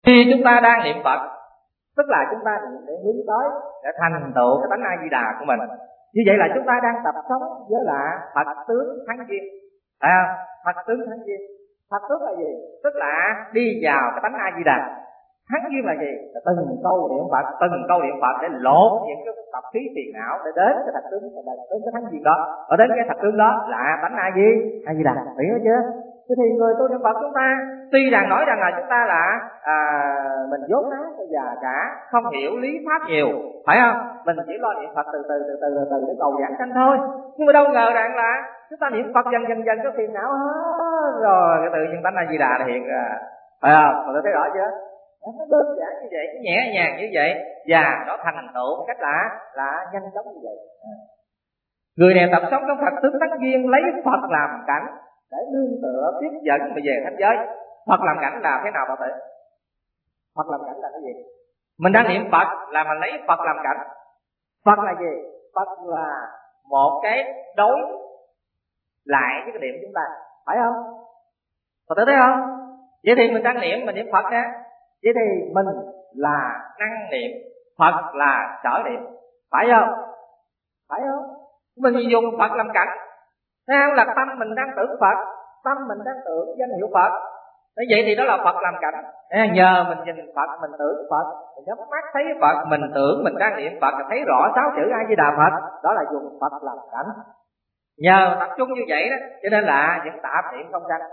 Khi chúng ta đang niệm Phật, tức là chúng ta để hướng tới để thành tựu cái tánh A Di Đà của mình. Như vậy là chúng ta đang tập sống với là Phật tướng thắng duyên. Phật tướng thắng duyên. Phật tướng là gì? Tức là đi vào cái tánh A Di Đà. Thắng duyên là gì? Là từng câu niệm Phật để lột những cái tập khí phiền não để đến cái thật tướng, đến cái thắng duyên đó. Ở đến cái thật tướng đó là tánh A Di Đà. Hiểu chưa? Thế thì người tu niệm Phật chúng ta tuy rằng nói rằng là chúng ta là mình dốt nát già cả, không hiểu lý pháp nhiều, phải không? Mình chỉ lo niệm Phật từ từ để cầu giảng sanh thôi. Nhưng mà đâu ngờ rằng là chúng ta niệm Phật dần có phiền não hết rồi cái tự nhiên tánh A Di Đà hiện ra, phải không? Mình thấy rõ chưa? Nó đơn giản như vậy, nhẹ nhàng như vậy, và nó thành tựu một cách là nhanh chóng như vậy. Người này tập sống trong Phật tướng tánh duyên, lấy Phật làm cảnh để nương tựa tiếp dẫn mà về thánh giới. Phật làm cảnh là thế nào bảo tử? Phật làm cảnh là cái gì? Mình đang niệm Phật là mình lấy Phật làm cảnh. Phật là gì? Phật là một cái đối lại với cái niệm chúng ta, phải không? Phật tử thấy không? Vậy thì mình đang niệm, mình niệm Phật nha. Vậy thì mình là năng niệm, Phật là sở niệm, phải không? Phải không? Mình dùng Phật làm cảnh. Thế không? Là tâm mình đang tưởng Phật, tâm mình đang tưởng danh hiệu Phật. Thế vậy thì đó là Phật làm cảnh. Nhờ mình nhìn Phật, mình tưởng Phật, mình nhắm mắt thấy Phật, mình tưởng mình đang niệm Phật, thấy rõ 6 chữ A Di Đà Phật. Đó là dùng Phật làm cảnh. Nhờ tập trung như vậy đó, cho nên là những tạp niệm không sanh.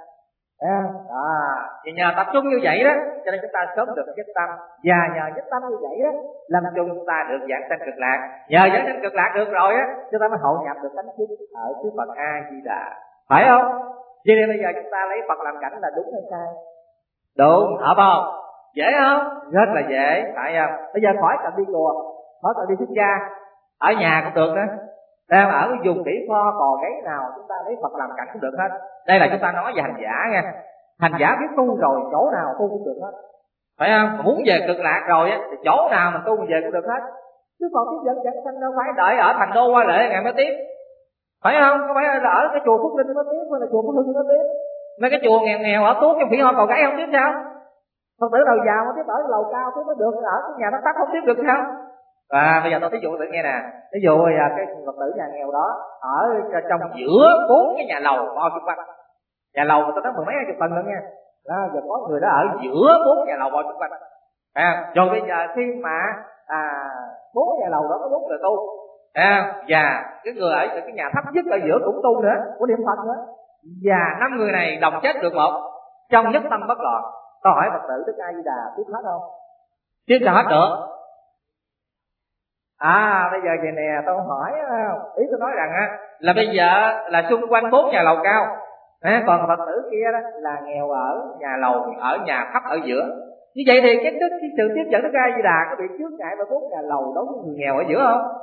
Thì nhờ tập trung như vậy đó, cho nên chúng ta sớm được nhất tâm. Và nhờ nhất tâm như vậy đó, làm chung chúng ta được giảng sanh cực lạc. Nhờ giảng sanh cực lạc được rồi á, chúng ta mới hội nhập được tánh thức ở trước Phật A Di Đà, phải không? Vậy nên bây giờ chúng ta lấy Phật làm cảnh là đúng hay sai? Đúng, hợp không? Dễ không? Rất là dễ, phải không? Bây giờ khỏi cần đi chùa, khỏi cần đi xuất gia, ở nhà cũng được đó. Đang ở cái vùng kỹ kho cò gáy nào chúng ta lấy Phật làm cảnh cũng được hết. Đây là chúng ta nói về hành giả nha. Hành giả biết tu rồi chỗ nào tu cũng được hết, phải không? Mà muốn về cực lạc rồi á thì chỗ nào mình tu mình về cũng được hết. Chứ còn tiếp dẫn giảng sanh đâu phải đợi ở thành đô Hoa Lệ ngày mới tiếp, phải không? Có phải là ở cái chùa Phúc Linh mới tiếp, hay là chùa Phúc Hưng mới tiếp? Mấy cái chùa nghèo ở Tuốt trong Phỉ Ho cò gáy không tiếp sao? Phật tử đầu giàu mà tiếp ở lầu cao tiếp mới được, ở cái nhà nó tắt không tiếp được sao? Bây giờ tôi thí dụ tự nghe nè, ví dụ cái Phật tử nhà nghèo đó ở trong giữa 4 cái nhà lầu bao chung quanh, nhà lầu người ta nói 10 mấy 20 tầng nữa nha. Giờ có người đó ở giữa 4 nhà lầu bao chung quanh. Rồi bây giờ khi mà 4 nhà lầu đó có 4 người tu, và cái người ở cái nhà thấp nhất ở giữa cũng tu nữa, của niệm Phật nữa, và 5 người này đồng chết được một trong nhất tâm bất loạn. Tôi hỏi Phật tử Đức A Di Đà tiếp hết không? Tiếp cho hết được. Bây giờ vậy nè, tôi hỏi ý tôi nói rằng là bây giờ là xung quanh 4 nhà lầu cao, còn Phật tử kia đó là nghèo ở nhà lầu, ở nhà thấp ở giữa. Như vậy thì cái sự tiếp dẫn Đức A Di Đà có bị chướng ngại bởi 4 nhà lầu đối với người nghèo ở giữa không?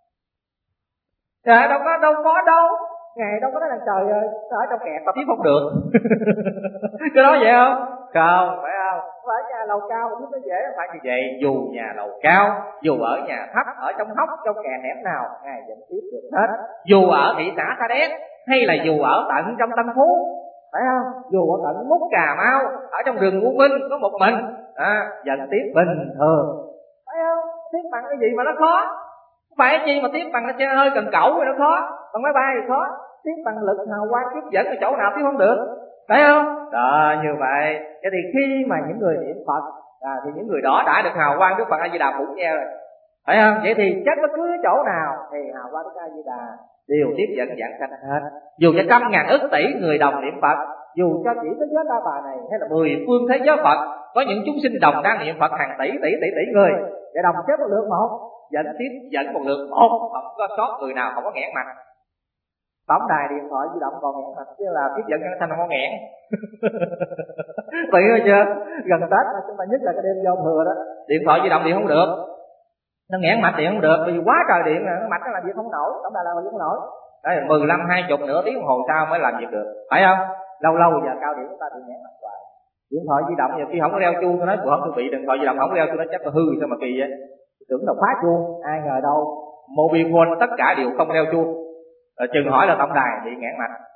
Đâu có đâu. Ngài đâu có nói là trời ơi, ở trong kẹt tao tiếp không được. Cái đó vậy không? Không, phải không? Ở nhà lầu cao cũng nó dễ, phải như vậy. Dù nhà lầu cao, dù ở nhà thấp, ở trong hốc, trong kẹt hẻm nào, Ngài vẫn tiếp được hết. Dù ở thị xã Sa Đéc, hay là dù ở tận trong Tân Phú, phải không? Dù ở tận Múc Cà Mau, ở trong rừng U Minh có một mình, vẫn tiếp bình thường, phải không? Tiếp bằng cái gì mà nó khó? Phải chi mà tiếp bằng xe hơi cần cẩu thì nó khó, bằng máy bay thì khó. Tiếp bằng lực hào quang tiếp dẫn thì chỗ nào tiếp không được, phải không? Như vậy. Thế thì khi mà những người niệm Phật thì những người đó đã được hào quang Đức Phật A Di Đà phủ che rồi, phải không? Vậy thì chắc bất cứ chỗ nào thì hào quang Đức A Di Đà đều tiếp dẫn giảng sanh hết. Dù cho 100.000 ức tỷ người đồng niệm Phật, dù cho chỉ thế giới Ta Bà này hay là 10 phương thế giới Phật, có những chúng sinh đồng đang niệm Phật hàng tỷ người, để đồng chết một lượt một, dẫn tiếp dẫn một lượt một, không có sót người nào không có nghẽn mặt. Tổng đài điện thoại di động còn nghẽn mặt, chứ là tiếp dẫn giảng sanh không có nghẽn. Vậy rồi chưa? Gần Tết mà chúng ta nhất là cái đêm giao thừa đó, điện thoại di động điện không được, nó nghẽn mạch điện không được, vì quá trời điện là nó mạch nó làm việc không nổi, tổng đài làm việc không nổi. Đấy, 15, 20, nửa tiếng đồng hồ sau mới làm việc được, phải không? Lâu giờ cao điểm chúng ta bị nghẽn mạch hoài. Điện thoại di động nhiều khi không có đeo chuông, tôi nói của không bị điện thoại di động không có đeo chuông, nó chắc là hư sao mà kỳ vậy. Tưởng đâu phá chuông, ai ngờ đâu Mobifone tất cả đều không đeo chuông. Chừng hỏi là tổng đài bị nghẽn mạch.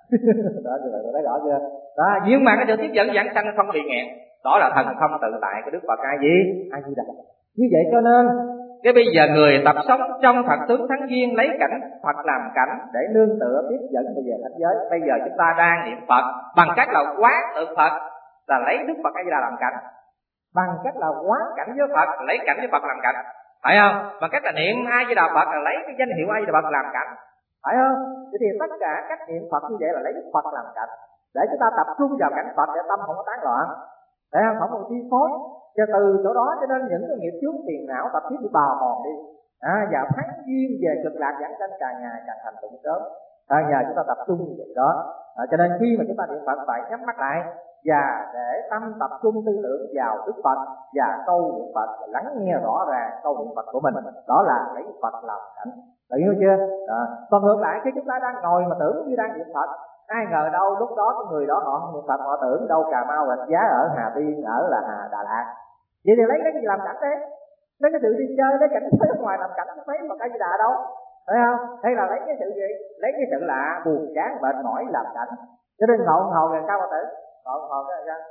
Đó, như vậy thấy rõ chưa? Đó, nhưng mà cái sự tiếp dẫn giảng sanh không bị nghẹn, đó là thần thông tự tại của Đức Phật A Di Đà. Như vậy cho nên cái bây giờ người tập sống trong Phật tướng thắng duyên, lấy cảnh Phật làm cảnh để nương tựa tiếp dẫn về thế giới. Bây giờ chúng ta đang niệm Phật bằng cách là quán tượng Phật, là lấy Đức Phật A Di Đà làm cảnh, bằng cách là quán cảnh với Phật, lấy cảnh với Phật làm cảnh, phải không? Bằng cách là niệm A Di Đà Phật là lấy cái danh hiệu A Di Đà Phật làm cảnh, phải không? Thế thì tất cả các niệm Phật như vậy là lấy Đức Phật làm cảnh, để chúng ta tập trung vào cảnh Phật để tâm không có tán loạn, phải không? Không có chi phối. Cho từ chỗ đó cho nên những cái nghiệp chướng phiền não tập thiết bị bào mòn đi, và thắng duyên về cực lạc giảng sanh càng ngày càng thành tựu sớm. Nhờ chúng ta tập trung như vậy đó. Cho nên khi mà chúng ta niệm Phật phải nhắm mắt lại và để tâm tập trung tư tưởng vào Đức Phật và câu niệm Phật, lắng nghe rõ ràng câu niệm Phật của mình, đó là lấy Phật làm cảnh. Được hiểu chưa? Còn ngược lại khi chúng ta đang ngồi mà tưởng như đang niệm Phật, ai ngờ đâu lúc đó cái người đó họ không niệm Phật, họ tưởng đâu Cà Mau Rạch Giá, ở Hà Tiên, ở là Đà Lạt. Vậy thì lấy cái gì làm cảnh thế? Lấy cái sự đi chơi, lấy cảnh ở ngoài làm cảnh, không thấy Phật A Di Đà đâu, phải không? Hay là lấy cái sự gì? Lấy cái sự lạ buồn chán mệt mỏi làm cảnh. Cho nên ngộ hầu là sao mà tử? Ngộ hầu cái là sao?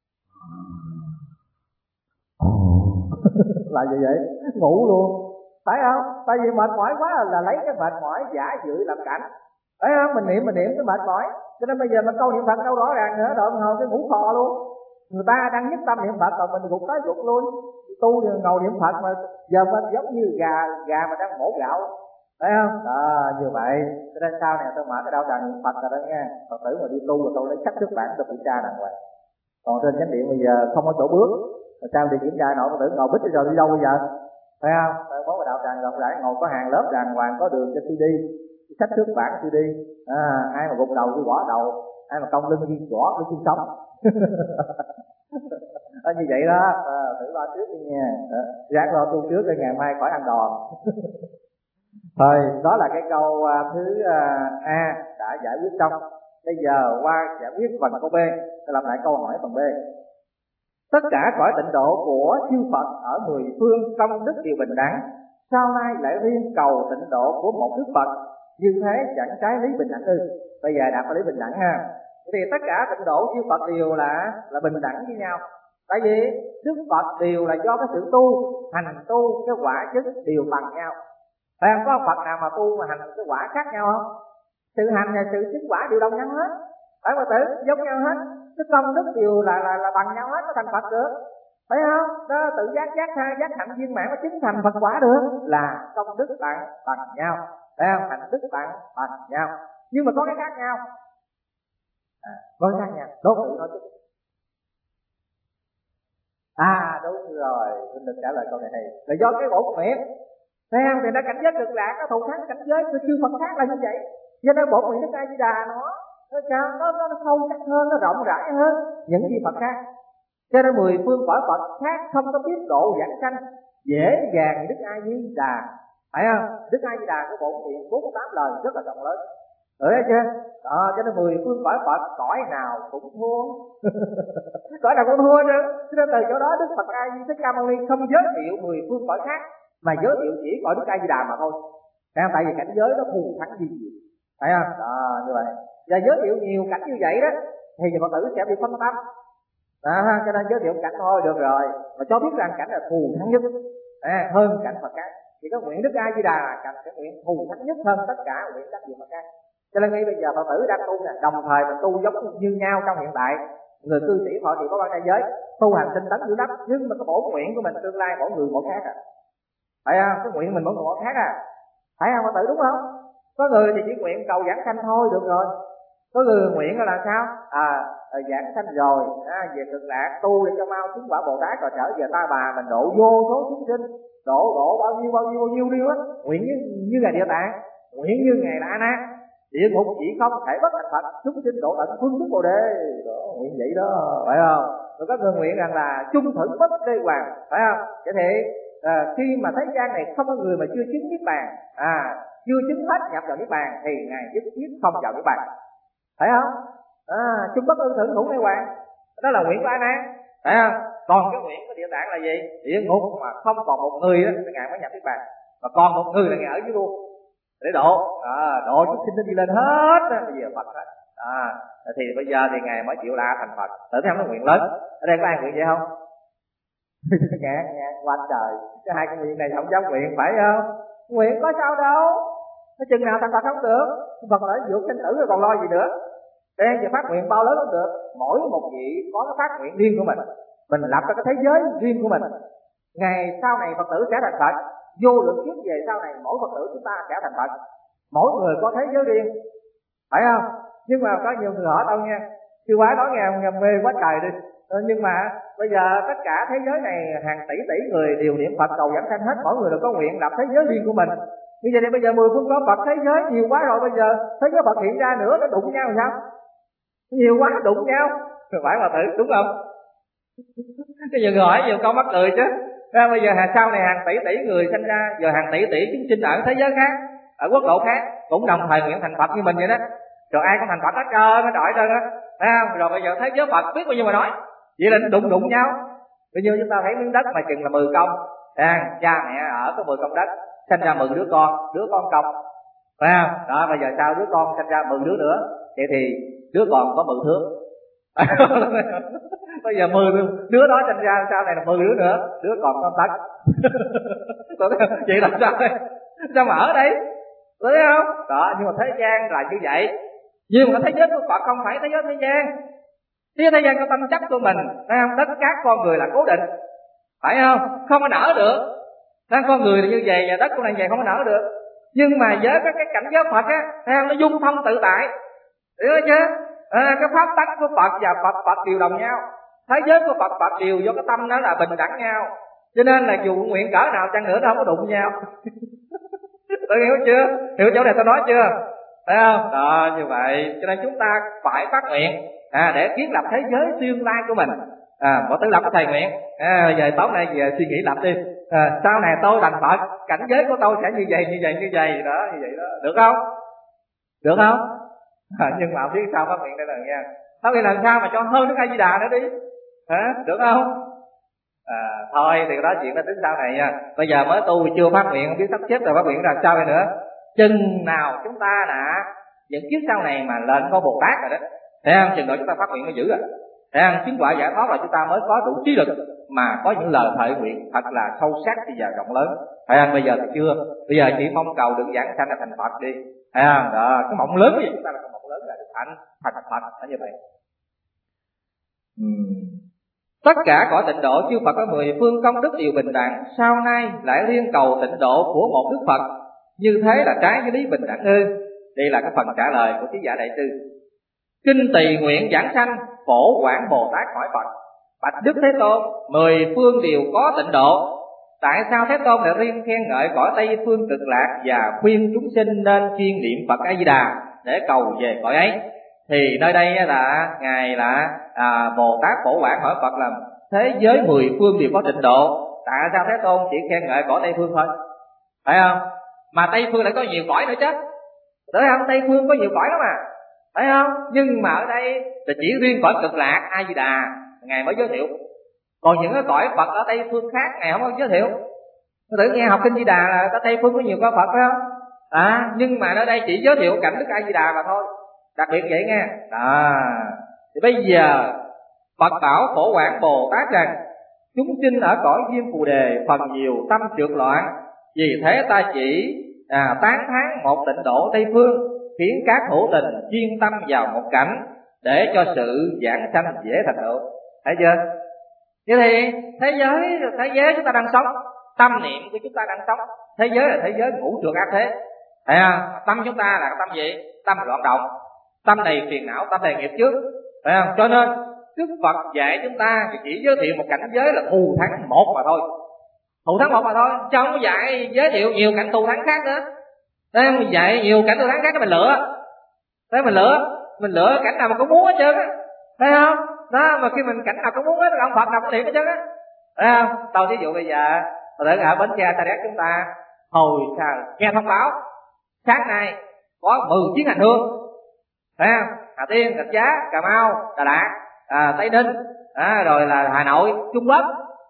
Là gì vậy? Ngủ luôn, phải không? Tại vì mệt mỏi quá là lấy cái mệt mỏi giả dự làm cảnh, phải không? Mình niệm cái mệt mỏi, cho nên bây giờ mình câu niệm Phật đâu rõ ràng nữa, đoạn hồi cái ngủ khò luôn. Người ta đang nhất tâm niệm Phật còn mình gục tới gục luôn. Tu ngồi niệm Phật mà giờ mình giống như gà mà đang mổ gạo, phải không? Như vậy cho nên sau này tôi mở cái đạo tràng niệm Phật rồi đó nha. Phật tử mà đi tu rồi tôi lấy sách xuất bản tôi kiểm tra đàng hoàng. Còn trên chánh điện bây giờ không có chỗ bước, rồi sao đi kiểm tra nổi? Phật tử ngồi bít rồi đi đâu bây giờ, phải không? Có cái đạo tràng rộng rãi, ngồi có hàng lớp đàng hoàng, có đường cho CD, sách xuất bản CD. Ai mà gục đầu cứ gõ đầu, ai mà cong lưng đi gõ cái xương sống. Như vậy đó, thử lo trước đi nha, ráng lo tu trước để ngày mai khỏi ăn đòn. Thôi, đó là cái câu thứ A đã giải quyết xong. Bây giờ qua giải quyết phần câu B, tôi làm lại câu hỏi phần B. Tất cả cõi tịnh độ của chư Phật ở mười phương công đức đều bình đẳng, sao nay lại riêng cầu tịnh độ của một Đức Phật? Như thế chẳng trái lý bình đẳng ư? Bây giờ đạt lý bình đẳng ha. Thì tất cả tịnh độ chư Phật đều là bình đẳng với nhau. Tại vì Đức Phật đều là do cái sự tu, hành tu, cái quả chứng đều bằng nhau. Phải không? Có Phật nào mà tu mà hành cái quả khác nhau không? Sự hành và sự chứng quả đều đồng nhau hết, phải không? Tử giống nhau hết, cái công đức đều là bằng nhau hết, có thành Phật được, phải không? Đó, tự giác giác hạnh viên mãn có chứng thành Phật quả được, là công đức bằng nhau, phải không? Hạnh đức bằng nhau, nhưng mà có cái khác nhau. Có cái khác nhau, đốt tự nói chứ. Đúng rồi, mình được trả lời câu này là do cái bổn nguyện, thấy không? Thì nó cảnh giới cực lạc nó thù thắng cảnh giới của chư Phật khác là như vậy. Do nên bổn nguyện Đức A Di Đà nó sao nó sâu sắc hơn, nó rộng rãi hơn những chư Phật khác. Cho nên mười phương cõi Phật khác không có biết độ giảng sanh dễ dàng Đức A Di Đà, phải không? Đức A Di Đà của bổn nguyện 48 lời rất là rộng lớn, thấy chưa? Cho nên mười phương cõi Phật cõi nào cũng thua. Cõi nào cũng thua nữa. Cho nên từ chỗ đó Đức Phật A Di Thích Ca Mâu Ni không giới thiệu mười phương cõi khác, mà giới thiệu chỉ cõi Đức A Di Đà mà thôi. Tại vì cảnh giới nó thù thắng gì, phải không? Như vậy. Và giới thiệu nhiều cảnh như vậy đó thì Phật tử sẽ bị phân tâm. Cho nên giới thiệu cảnh thôi được rồi, mà cho biết rằng cảnh là thù thắng nhất, hơn cảnh Phật khác. Chỉ có nguyện Đức A Di Đà là cảnh cái nguyện thù thắng nhất hơn tất cả nguyện các vị Phật khác. Cho nên ngay bây giờ Phật tử đang tu nè, đồng thời mình tu giống như nhau trong hiện tại. Người cư sĩ họ thì có ba giới tu hành tinh tấn giữ đắp, nhưng mà cái bổn nguyện của mình tương lai mỗi người mỗi khác phải không? Cái nguyện mình mỗi người mỗi khác phải không Phật tử, đúng không? Có người thì chỉ nguyện cầu giảng sanh thôi được rồi, có người nguyện là sao? Giảng sanh rồi về cực lạc tu để cho mau chứng quả Bồ Tát rồi trở về Ta Bà mình độ vô số chúng sinh, độ bao nhiêu đi hết. Nguyện như ngày Địa Tạng, nguyện như ngày là A Nan, địa ngục chỉ không thể bất thành Phật, chúng sinh độ tận phương thức Bồ Đề, nguyện vậy đó, phải không? Rồi có người nguyện rằng là chung thử bất đế hoàng, phải không? Vậy thì khi mà thế gian này không có người mà chưa chứng niết bàn, chưa chứng hết nhập vào niết bàn thì ngài nhất thiết không vào niết bàn, phải không? Chung bất ư thử hữu đế hoàng, đó là nguyện của A Nan, phải không? Còn cái nguyện của Địa Tạng là gì? Địa ngục mà không còn một người đó thì ngài mới nhập niết bàn, và còn một người là ngài ở dưới luôn để độ chúng sinh nó đi lên hết, bây giờ Phật hết. Thì bây giờ thì Ngài mới chịu la thành Phật. Tự thấy không, nó nguyện lớn. Ở đây có ai nguyện vậy không? nghe qua trời, cái hai cái nguyện này không dám nguyện phải không? Nguyện có sao đâu, nó chừng nào thành Phật không được. Phật đã vượt sinh tử rồi còn lo gì nữa. Đây giờ phát nguyện bao lớn cũng được. Mỗi một vị có cái phát nguyện riêng của mình lập ra cái thế giới riêng của mình. Ngày sau này Phật tử sẽ thành Phật, vô lượng kiếp về sau này mỗi Phật tử chúng ta sẽ thành Phật. Mỗi người có thế giới riêng, phải không? Nhưng mà có nhiều người hỏi tao nghe, sư quái nói nghe mê quá trời đi. Nhưng mà bây giờ tất cả thế giới này hàng tỷ tỷ người đều niệm Phật cầu giảng sanh hết, mỗi người đều có nguyện lập thế giới riêng của mình. Như vậy thì bây giờ 10 phương có Phật thế giới nhiều quá rồi, bây giờ thế giới Phật hiện ra nữa nó đụng nhau sao? Nhiều quá đụng nhau, phải mà thử đúng không? Cái giờ người hỏi nhiều câu mắc cười chứ. Bây giờ sau này hàng tỷ tỷ người sinh ra, giờ hàng tỷ tỷ chúng sinh ở thế giới khác, ở quốc độ khác cũng đồng thời nguyện thành Phật như mình vậy đó. Rồi ai cũng thành Phật hết trơn, nó đổi trơn á, thấy không? Rồi bây giờ thế giới Phật biết bao nhiêu mà nói, vậy là đụng nhau. Bây giờ chúng ta thấy miếng đất mà chừng là 10 công, cha mẹ ở có 10 công đất, sinh ra 10 đứa con công, phải không? Đó, bây giờ sao đứa con sinh ra 10 đứa nữa, vậy thì đứa còn có 10 thước. Bây giờ 10 đứa đó sinh ra sau này là 10 đứa nữa, đứa còn có tấc. Vậy làm sao đây? Sao mà ở đây? Thấy không? Đó, nhưng mà thế gian là như vậy. Nhưng mà thế giới của Phật không phải thế giới thế gian. Thế gian có tâm chất của mình, thấy không? Tất cả con người là cố định, phải không? Không có nở được. Con người là như vậy và đất cũng là như vậy, không có nở được. Nhưng mà với cái cảnh giới Phật á, thấy không? Nó dung thông tự tại, hiểu chưa? Cái pháp tắc của Phật và Phật đều đồng nhau. Thế giới của Phật đều do cái tâm đó là bình đẳng nhau. Cho nên là dù nguyện cỡ nào chăng nữa nó không có đụng nhau. Tôi hiểu chưa? Hiểu chỗ này tôi nói chưa? Thấy không? Đó, như vậy cho nên chúng ta phải phát nguyện để kiến lập thế giới tương lai của mình. Mỗi thứ lập cái thầy nguyện, bây giờ tối nay về suy nghĩ lập đi, sau này tôi thành Phật, cảnh giới của tôi sẽ như vậy đó, như vậy đó, được không? Được không? Nhưng mà không biết sao phát nguyện đây là nha. Phát nguyện làm sao mà cho hơn Đức A Di Đà nữa đi, được không? Thôi thì đó chuyện nó tính sau này nha. Bây giờ mới tu chưa phát nguyện, không biết sắp xếp rồi phát nguyện làm sao đây nữa. Chừng nào chúng ta đã những kiếp sau này mà lên có Bồ Tát rồi đó, thấy không? Chừng đó chúng ta phát nguyện mới giữ rồi, thấy không? Chứng quả giải thoát là chúng ta mới có đủ trí lực mà có những lời thệ nguyện thật là sâu sắc và rộng lớn, thấy không? Bây giờ thì chưa, bây giờ chỉ mong cầu được giảng sanh là thành Phật đi, thấy không? Đó, cái mộng lớn của chúng ta là cái mộng lớn là được thành Phật, là như vậy. Tất cả cõi tịnh độ chư Phật có 10 phương công đức đều bình đẳng, sau này lại liên cầu tịnh độ của một Đức Phật, như thế là trái với lý bình đẳng ư? Đây là cái phần trả lời của Trí Giả Đại Sư. Kinh Tỳ nguyện giảng sanh, phổ quảng Bồ Tát hỏi Phật: bạch Đức Thế Tôn, 10 phương đều có tịnh độ, tại sao Thế Tôn lại riêng khen ngợi cõi Tây phương Cực Lạc và khuyên chúng sinh nên chuyên niệm Phật A Di Đà để cầu về cõi ấy? Thì nơi đây là ngài là Bồ Tát phổ quảng hỏi Phật là thế giới 10 phương đều có tịnh độ, tại sao Thế Tôn chỉ khen ngợi cõi Tây phương thôi, phải không? Mà Tây phương lại có nhiều cõi nữa chứ, phải không? Tây phương có nhiều cõi lắm mà, phải không? Nhưng mà ở đây là chỉ riêng cõi Cực Lạc A Di Đà ngài mới giới thiệu, còn những cái cõi Phật ở Tây phương khác ngài không có giới thiệu. Tự nghe học kinh Di Đà là ở Tây phương có nhiều cõi Phật, phải không? Nhưng mà ở đây chỉ giới thiệu cảnh Đức A Di Đà mà thôi, đặc biệt vậy nghe. Thì bây giờ Phật bảo phổ quảng Bồ Tát rằng chúng sinh ở cõi Diêm Phù Đề phần nhiều tâm trượt loạn, vì thế ta chỉ tán thán một tịnh độ Tây phương, khiến các hữu tình chuyên tâm vào một cảnh để cho sự giảng sanh dễ thành tựu. Thấy chưa? Vậy thì thế giới chúng ta đang sống, tâm niệm của chúng ta đang sống. Thế giới là thế giới ngũ trượt ác thế, thấy không? Tâm chúng ta là tâm gì? Tâm loạn động, tâm đầy phiền não, tâm đầy nghiệp trước, phải không? Cho nên Đức Phật dạy chúng ta chỉ giới thiệu một cảnh giới là thù thắng một mà thôi, thù thắng một mà thôi, chứ không có dạy giới thiệu nhiều cảnh thù thắng khác nữa. Đấy, mình dạy nhiều cảnh thù thắng khác cái mình lựa, đấy mình lựa cảnh nào mà cũng muốn hết trơn á, thấy không? Đó, mà khi mình cảnh nào cũng muốn hết, ông Phật nào cũng niệm hết trơn á, thấy không? Tôi ví dụ bây giờ ở Bến Tre Sa Đéc chúng ta hồi sao nghe thông báo sáng nay có 10 chuyến hành hương, thấy không? Hà Tiên, Rạch Giá, Cà Mau, Đà Lạt, Tây Ninh, rồi là Hà Nội, Trung Quốc,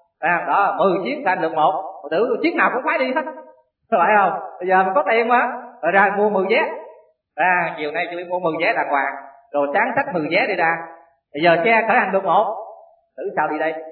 đó 10 chuyến thành được một, tưởng chuyến nào cũng phải đi hết, phải không? Bây giờ mình có tiền mà, rồi ra mua 10 vé, chiều nay tôi mua 10 vé đàng hoàng, rồi sáng xách 10 vé đi ra. Bây giờ xe khởi hành đột ngột, thử sao đi đây?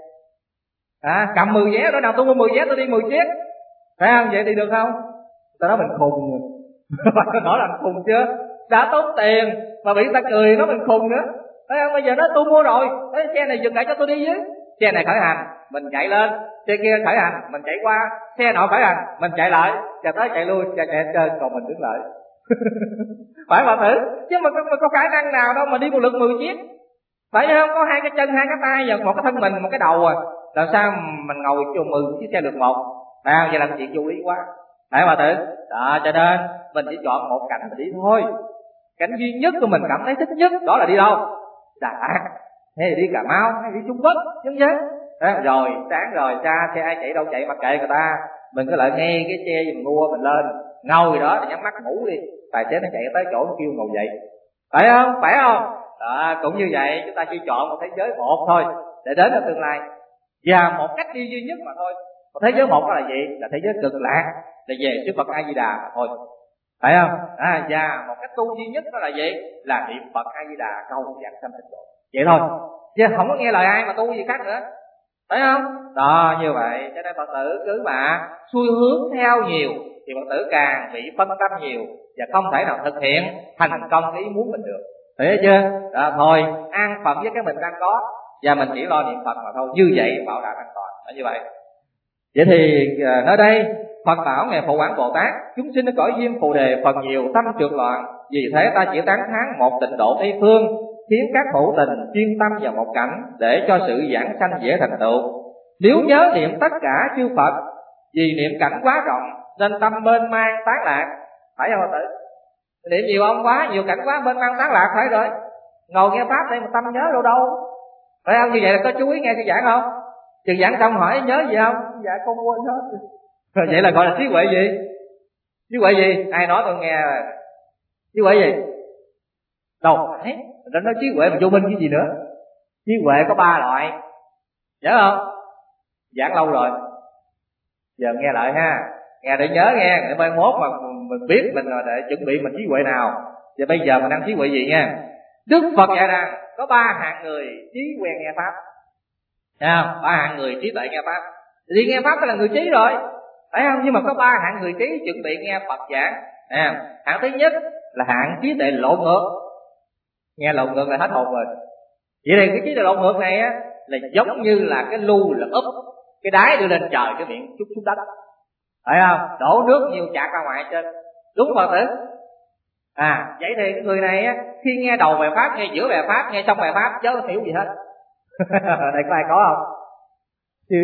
Cầm 10 vé, rồi nào tôi mua 10 vé tôi đi 10 chiếc, phải không? Vậy thì được không? Tao nói mình khùng rồi. Bạn nói là mình khùng chưa? Đã tốn tiền mà bị ta cười nó mình khùng nữa, phải không? Bây giờ nó tôi mua rồi, cái xe này dừng lại cho tôi đi với. Xe này khởi hành mình chạy lên, xe kia khởi hành mình chạy qua, xe nọ khởi hành mình chạy lại, chạy tới chạy lui, chạy hết trơn, còn mình đứng lại. Phải mà thử, chứ mà có khả năng nào đâu mà đi một lượt 10 chiếc, phải không? Có hai cái chân, hai cái tay, và một cái thân mình, một cái đầu à, làm sao mình ngồi cho 10 chiếc xe lượt một? Vậy là chuyện vô lý quá, phải mà thử. Đó, cho nên mình chỉ chọn một cảnh mà đi thôi. Cảnh duy nhất của mình cảm thấy thích nhất đó là đi đâu? Đà Lạt, hay là đi Cà Mau, hay đi Trung Quốc, chứ chứ. Rồi sáng rồi ra xe ai chạy đâu chạy, mặc kệ người ta, mình cứ lại nghe cái xe mình mua, mình lên ngồi đó thì nhắm mắt ngủ đi, tài xế nó chạy tới chỗ nó kêu ngồi dậy, phải không? Phải không? Đó, cũng như vậy, chúng ta chỉ chọn một thế giới một thôi để đến ở tương lai, và một cách đi duy nhất mà thôi. Một thế giới một đó là gì? Là thế giới cực lạc, là về trước Phật A Di Đà mà thôi, phải không? Và một cách tu duy nhất đó là gì? Là niệm Phật A Di Đà cầu giảng sanh tịnh độ, vậy thôi, chứ không có nghe lời ai mà tu gì khác nữa, phải không? Đó, như vậy cho nên Phật tử cứ mà xui hướng theo nhiều thì Phật tử càng bị phân tâm nhiều và không thể nào thực hiện thành công ý muốn mình được, thấy chưa? Đó, thôi an phận với cái mình đang có và mình chỉ lo niệm Phật mà thôi, như vậy bảo đảm an toàn, là như vậy. Vậy thì nơi đây Phật bảo ngài Phổ Quảng Bồ Tát, chúng sinh ở cõi diêm phù đề phần nhiều, tâm trượt loạn, vì thế ta chỉ tán thán một tịnh độ Tây phương, khiến các hữu tình chuyên tâm vào một cảnh để cho sự giảng sanh dễ thành tựu. Nếu nhớ niệm tất cả chư Phật, vì niệm cảnh quá rộng nên tâm mênh mang tán lạc, phải không Phật tử? Niệm nhiều ông quá, nhiều cảnh quá, mênh mang tán lạc, phải rồi. Ngồi nghe pháp đây mà tâm nhớ đâu đâu, phải không? Như vậy là có chú ý nghe sư giảng không? Chừng giảng xong hỏi nhớ gì không? Dạ con quên hết. Vậy là gọi là trí huệ gì? Trí huệ gì? Ai nói tôi nghe? Trí huệ gì? Đâu phải, nó nói trí huệ mà vô minh cái gì nữa. Trí huệ có 3 loại, nhớ không? Giảng lâu rồi, giờ nghe lại ha, nghe để nhớ nghe, để mai mốt mà mình biết mình rồi để chuẩn bị mình trí huệ nào. Và bây giờ mình đang trí huệ gì nha? Đức Phật dạy rằng có 3 hạng người trí huệ nghe pháp, thấy không? 3 hạng người trí tuệ nghe pháp. Thì nghe pháp là người trí rồi, phải không? Nhưng mà có 3 hạng người trí chuẩn bị nghe Phật giảng. Hạng thứ nhất là hạng trí tuệ lộn ngược, nghe lộn ngược là hết hồn rồi. Vậy thì cái trí tuệ lộn ngược này á là giống như là cái lu là úp cái đáy đưa lên trời, cái miệng chút xuống đất, phải không? Đổ nước nhiều chạc ra ngoài trên, đúng Phật tử. Vậy thì cái người này á, khi nghe đầu bài pháp, nghe giữa bài pháp, nghe xong bài pháp chứ không hiểu gì hết. Đây có ai có không? Chưa.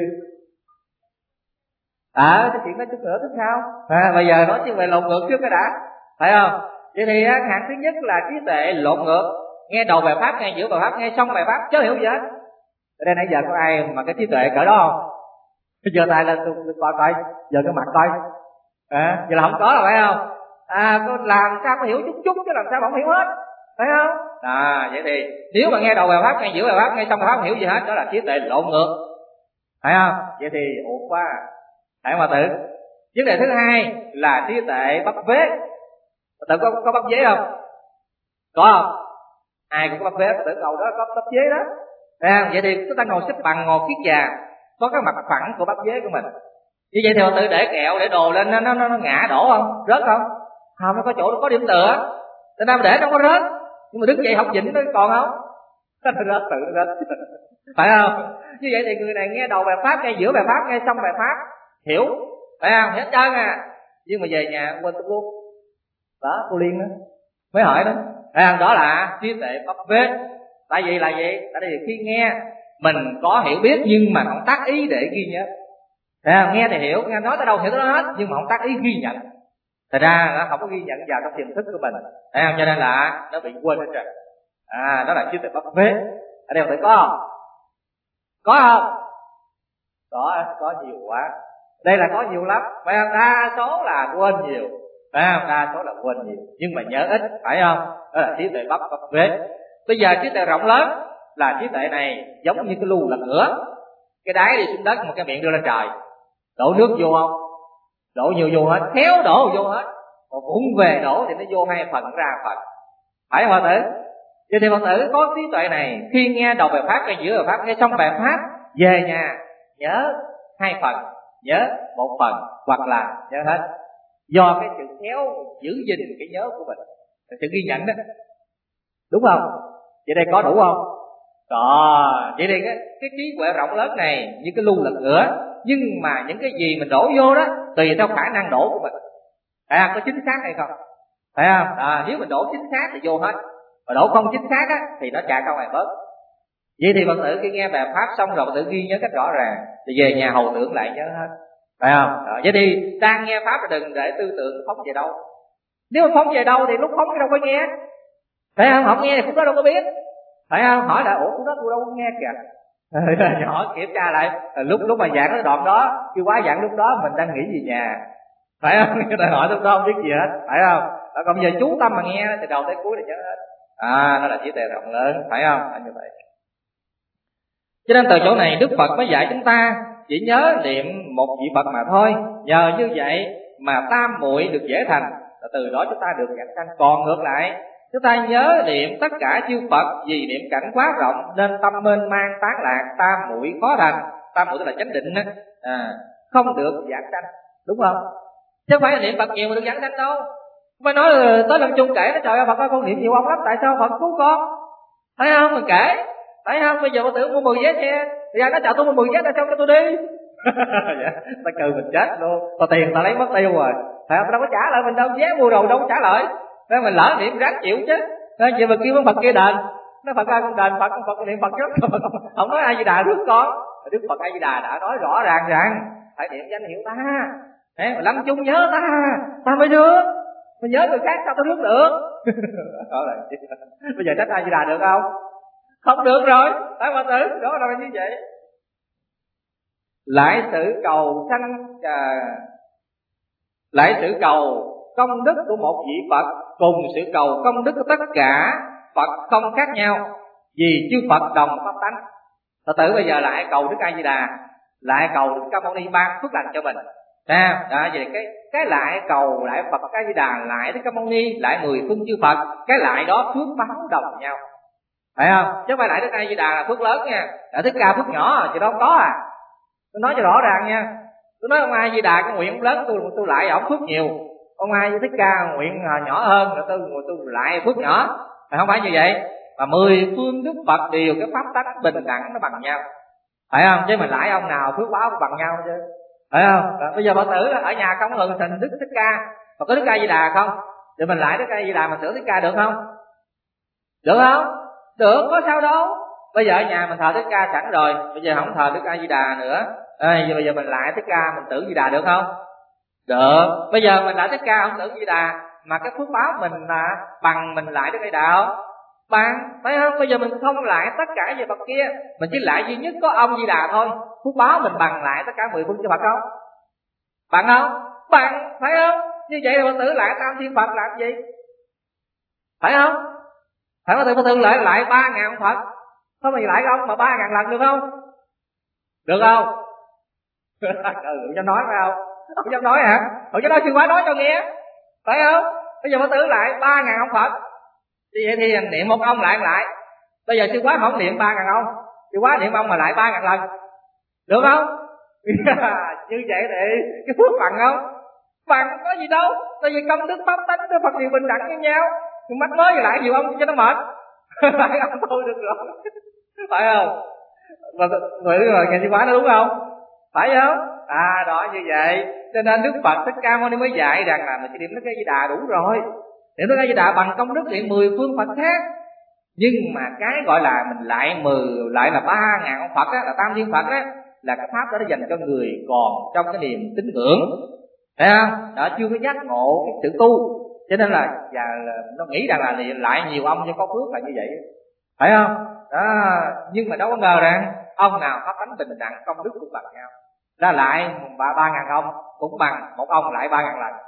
Cái chuyện đó chút nữa thích sao? Bây giờ nói chứ về lộn ngược trước cái đã, phải không? Vậy thì hạng thứ nhất là trí tuệ lộn ngược, nghe đầu bài pháp, nghe giữa bài pháp, nghe xong bài pháp chứ hiểu gì hết. Ở đây nãy giờ có ai mà cái trí tuệ cỡ đó không? Giơ tay lên tôi coi, giờ cái mặt coi. Vậy là không có rồi, phải không? Có làm sao có hiểu chút chút chứ làm sao mà không hiểu hết, phải không? Vậy thì nếu mà nghe đầu bài pháp, nghe giữa bài pháp, nghe xong bài pháp không hiểu gì hết, đó là trí tuệ lộn ngược, phải không? Vậy thì uổng quá, phải mà tự. Vấn đề thứ hai là trí tuệ bắp vế. Tự có bắp vế không? Có không? Ai cũng có bắp vế, tự cầu đó có bắp vế đó. Vậy thì chúng ta ngồi xếp bằng, ngồi kiết già, có cái mặt phẳng của bắp vế của mình. Như vậy thì họ tự để kẹo, để đồ lên nó ngã đổ không? Rớt không? Không, nó có chỗ nó có điểm tựa, cho nên để nó có rớt. Nhưng mà đứng dậy học vĩnh nó còn không? Rớt, tự nó rớt. Phải không? Như vậy thì người này nghe đầu bài pháp, nghe giữa bài pháp, nghe xong bài pháp hiểu, phải không? Hết trơn nhưng mà về nhà quên tụt luôn. Đó, cô Liên đó mới hỏi đó, đó là trí tuệ bắp vế. Tại vì là gì? Tại vì khi nghe mình có hiểu biết nhưng mà không tác ý để ghi nhớ. Nghe thì hiểu, nghe nói tới đâu hiểu tới đó hết, nhưng mà không tác ý ghi nhận. Thật ra nó không có ghi nhận vào trong tiềm thức của mình, cho nên là nó bị quên hết rồi. Đó là trí tuệ bắp vế. Ở đây phải có không? Có không? Có nhiều quá. Đây là có nhiều lắm, phải không? Đa số là quên nhiều, phải không? Đa số là quên nhiều, nhưng mà nhớ ít, phải không? Đó là trí tuệ bắp vế. Bây giờ trí tuệ rộng lớn là trí tuệ này giống như cái lu lật ngửa, cái đáy đi xuống đất, một cái miệng đưa lên trời. Đổ nước vô không? Đổ nhiều vô hết, khéo đổ vô hết. Còn cũng về đổ thì nó vô 2 phần ra 1 phần, phải không Phật tử? Vậy thì Phật tử có trí tuệ này, khi nghe đầu bài pháp, nghe giữa bài pháp, nghe xong bài pháp, về nhà nhớ 2 phần, nhớ 1 phần, hoặc là nhớ hết. Do cái sự khéo giữ gìn cái nhớ của mình, sự ghi nhận đó, đúng không? Vậy đây có đủ không? Đó, vậy thì cái trí huệ rộng lớn này như cái lu lật ngửa, nhưng mà những cái gì mình đổ vô đó tùy theo khả năng đổ của mình, có chính xác hay không, phải không? Nếu mình đổ chính xác thì vô hết, mà đổ không chính xác á thì nó chạy ra ngoài bớt. Vậy thì Phật tử khi nghe bài pháp xong rồi Phật tử ghi nhớ cách rõ ràng, thì về nhà hầu tưởng lại nhớ hết, phải không? Vậy thì đang nghe pháp là đừng để tư tưởng phóng về đâu. Nếu mà phóng về đâu thì lúc phóng cái đâu có nghe, phải không? Không nghe thì cũng đó đâu có biết, phải không? Hỏi lại ủa cũng đó tôi đâu có nghe kìa. Nhỏ kiểm tra lại lúc mà giảng cái đoạn đó, khi quá giảng lúc đó mình đang nghĩ gì nhà, phải không? Người ta hỏi lúc đó không biết gì hết, phải không? Còn bây giờ chú tâm mà nghe từ đầu tới cuối là nhớ hết. Nó là trí tuệ rộng lớn, phải không? Như vậy. Cho nên từ chỗ này Đức Phật mới dạy chúng ta chỉ nhớ niệm một vị Phật mà thôi. Nhờ như vậy mà tam muội được dễ thành, từ đó chúng ta được giảng sanh. Còn ngược lại, chúng ta nhớ niệm tất cả chư Phật, vì niệm cảnh quá rộng nên tâm mênh mang tán lạc, tam muội khó thành. Tam muội tức là chánh định đó, không được giảng sanh, đúng không? Chứ không phải là niệm Phật nhiều mà được giảng sanh đâu. Không phải nói tới lần chung kể nó trời ơi Phật ơi con niệm nhiều ông lắm, tại sao Phật cứu con? Thấy không? Mình kể, thấy không? Bây giờ Phật tử mua 10 vé xe, thì ai nói chào tôi mua 10 vé tại sao cho tôi đi? Ta cười mình chết luôn, còn tiền ta lấy mất tiêu rồi, phải không? Đâu có trả lại mình đâu, vé mua đồ đâu có trả lại, nên mình lỡ niệm ráng chịu chứ. Nên vậy mà kêu con Phật kia đền, nó Phật ơi con đền Phật, con Phật niệm Phật trước, không nói A Di Đà rước con. Đức Phật A Di Đà đã nói rõ ràng rằng phải niệm danh hiệu ta, lâm chung nhớ ta mới được. Mình nhớ người khác sao ta rước được? Bây giờ trách A Di Đà được không? Không được rồi, phải Phật tử, đó là như vậy. Lại sự cầu công đức của một vị Phật cùng sự cầu công đức của tất cả Phật không khác nhau, vì chư Phật đồng pháp tánh. Phật tử bây giờ lại cầu Đức A Di Đà, lại cầu Đức Ca Mâu Ni ban phước lành cho mình. Vậy cái lại cầu lại Phật A Di Đà, lại Đức Ca Mâu Ni, lại 10 phương chư Phật, cái lại đó phước báo đồng nhau, phải không? Chứ không phải lại Đức A Di Đà là phước lớn nha, lại Thích Ca phước nhỏ chứ đâu có à. Tôi nói cho rõ ràng nha. Tôi nói ông A Di Đà cái nguyện lớn tôi lại ổng phước nhiều, ông A Thích Ca nguyện nhỏ hơn rồi tôi lại phước nhỏ, không phải như vậy. Mà 10 phương Đức Phật đều cái pháp tánh bình đẳng nó bằng nhau, phải không? Chứ mình lại ông nào phước báo bằng nhau chứ, phải không? Rồi bây giờ Phật tử ở nhà không có thường thành Đức Thích Ca mà có Đức A Di Đà không, thì mình lại Đức A Di Đà mà sửa Thích Ca được không? Được không? Được, có sao đâu. Bây giờ ở nhà mình thờ Thích Ca sẵn rồi, bây giờ không thờ Đức A Di Đà nữa, bây giờ mình lại Thích Ca mình tưởng Di Đà được không? Được. Bây giờ mình lại Thích Ca không tưởng Di Đà, mà cái phước báo mình là bằng mình lại Đức A Di Đà không? Bằng, phải không? Bây giờ mình không lại tất cả về Phật kia, mình chỉ lại duy nhất có ông Di Đà thôi, phước báo mình bằng lại tất cả 10 phương chư Phật không? Bằng không? Bằng, phải không? Như vậy là Phật tử lại Tam Thiên Phật làm gì? Phải không? Phải Phật tử lại 3.000 ông Phật, không mà lại ông mà 3.000 lần được không? Được không? Không dám nói phải không? Không dám nói hả? Không dám nói sư quá nói cho nghe, phải không? Bây giờ Phật tử lại 3.000 ông Phật, vậy thì niệm một ông lại. Bây giờ sư quá không niệm 3.000 ông, sư quá niệm ông mà lại 3.000 lần, được không? Như vậy thì cái phước bằng không? Bằng có gì đâu, tại vì công đức pháp tánh với Phật đều bình đẳng như nhau. Nhưng mắt mới lại nhiều ông cho nó mệt. Phải không? Thôi được rồi, phải không? Rồi nghe sư quá nó đúng không? Phải không? Đó như vậy. Cho nên Đức Phật Thích Ca Mâu Ni mới dạy rằng là mình chỉ niệm Đức A Di Đà đủ rồi. Niệm Đức A Di Đà bằng công đức niệm 10 phương Phật khác. Nhưng mà cái gọi là mình lại là 3.000 ông Phật á, là Tam Thiên Phật á, là cái pháp đó nó dành cho người còn trong cái niềm tín ngưỡng, thấy không? Đó, chưa có giác ngộ cái sự tu, cho nên là nó nghĩ rằng là lại nhiều ông cho có phước là như vậy, phải không? Đó, nhưng mà đâu có ngờ rằng ông nào pháp tánh bình đẳng công đức cũng bằng nhau, ra lại 3.000 ông cũng bằng một ông lại 3.000 lần.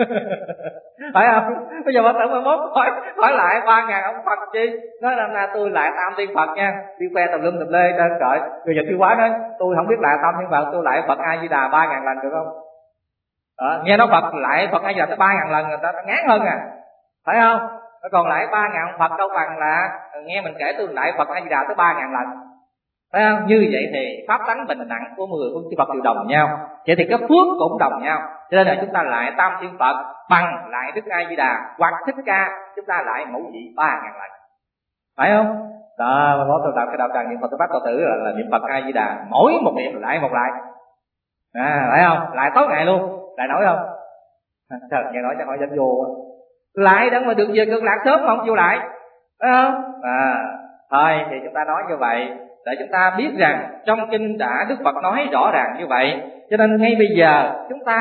Phải không? Bây giờ Phật tử 11 hỏi lại 3.000 ông Phật chi? Nói là tôi lại Tam Thiên Phật nha, đi khoe tùm lum tùm lê trên trời. Bây giờ sư quá nói tôi không biết lại Tam Thiên Phật, tôi lại Phật A Di Đà 3.000 lần được không? Nghe nói Phật lại Phật A Di Đà tới 3.000 lần người ta ngán hơn à, phải không? Còn lại 3.000 Phật đâu bằng là nghe mình kể tương đại Phật A Di Đà tới 3.000 lần, phải không? Như vậy thì pháp tánh bình đẳng của 10 phương chư Phật đều đồng nhau, vậy thì cái phước cũng đồng nhau. Cho nên là chúng ta lại Tam Thiên Phật bằng lại Đức A Di Đà hoặc Thích Ca, chúng ta lại mẫu vị 3.000 lần, phải không? Đó, có tôi đọc cái đạo tràng niệm Phật tôi bắt tôi tử là niệm Phật A Di Đà, mỗi một niệm lại một lại, phải không? Lại tối ngày luôn, lại nổi không? Trời, nghe nói chắc hỏi dám vô lại đang mà được về cực lạc sớm không vô lại, phải không? Thôi thì chúng ta nói như vậy để chúng ta biết rằng trong kinh đã Đức Phật nói rõ ràng như vậy. Cho nên ngay bây giờ chúng ta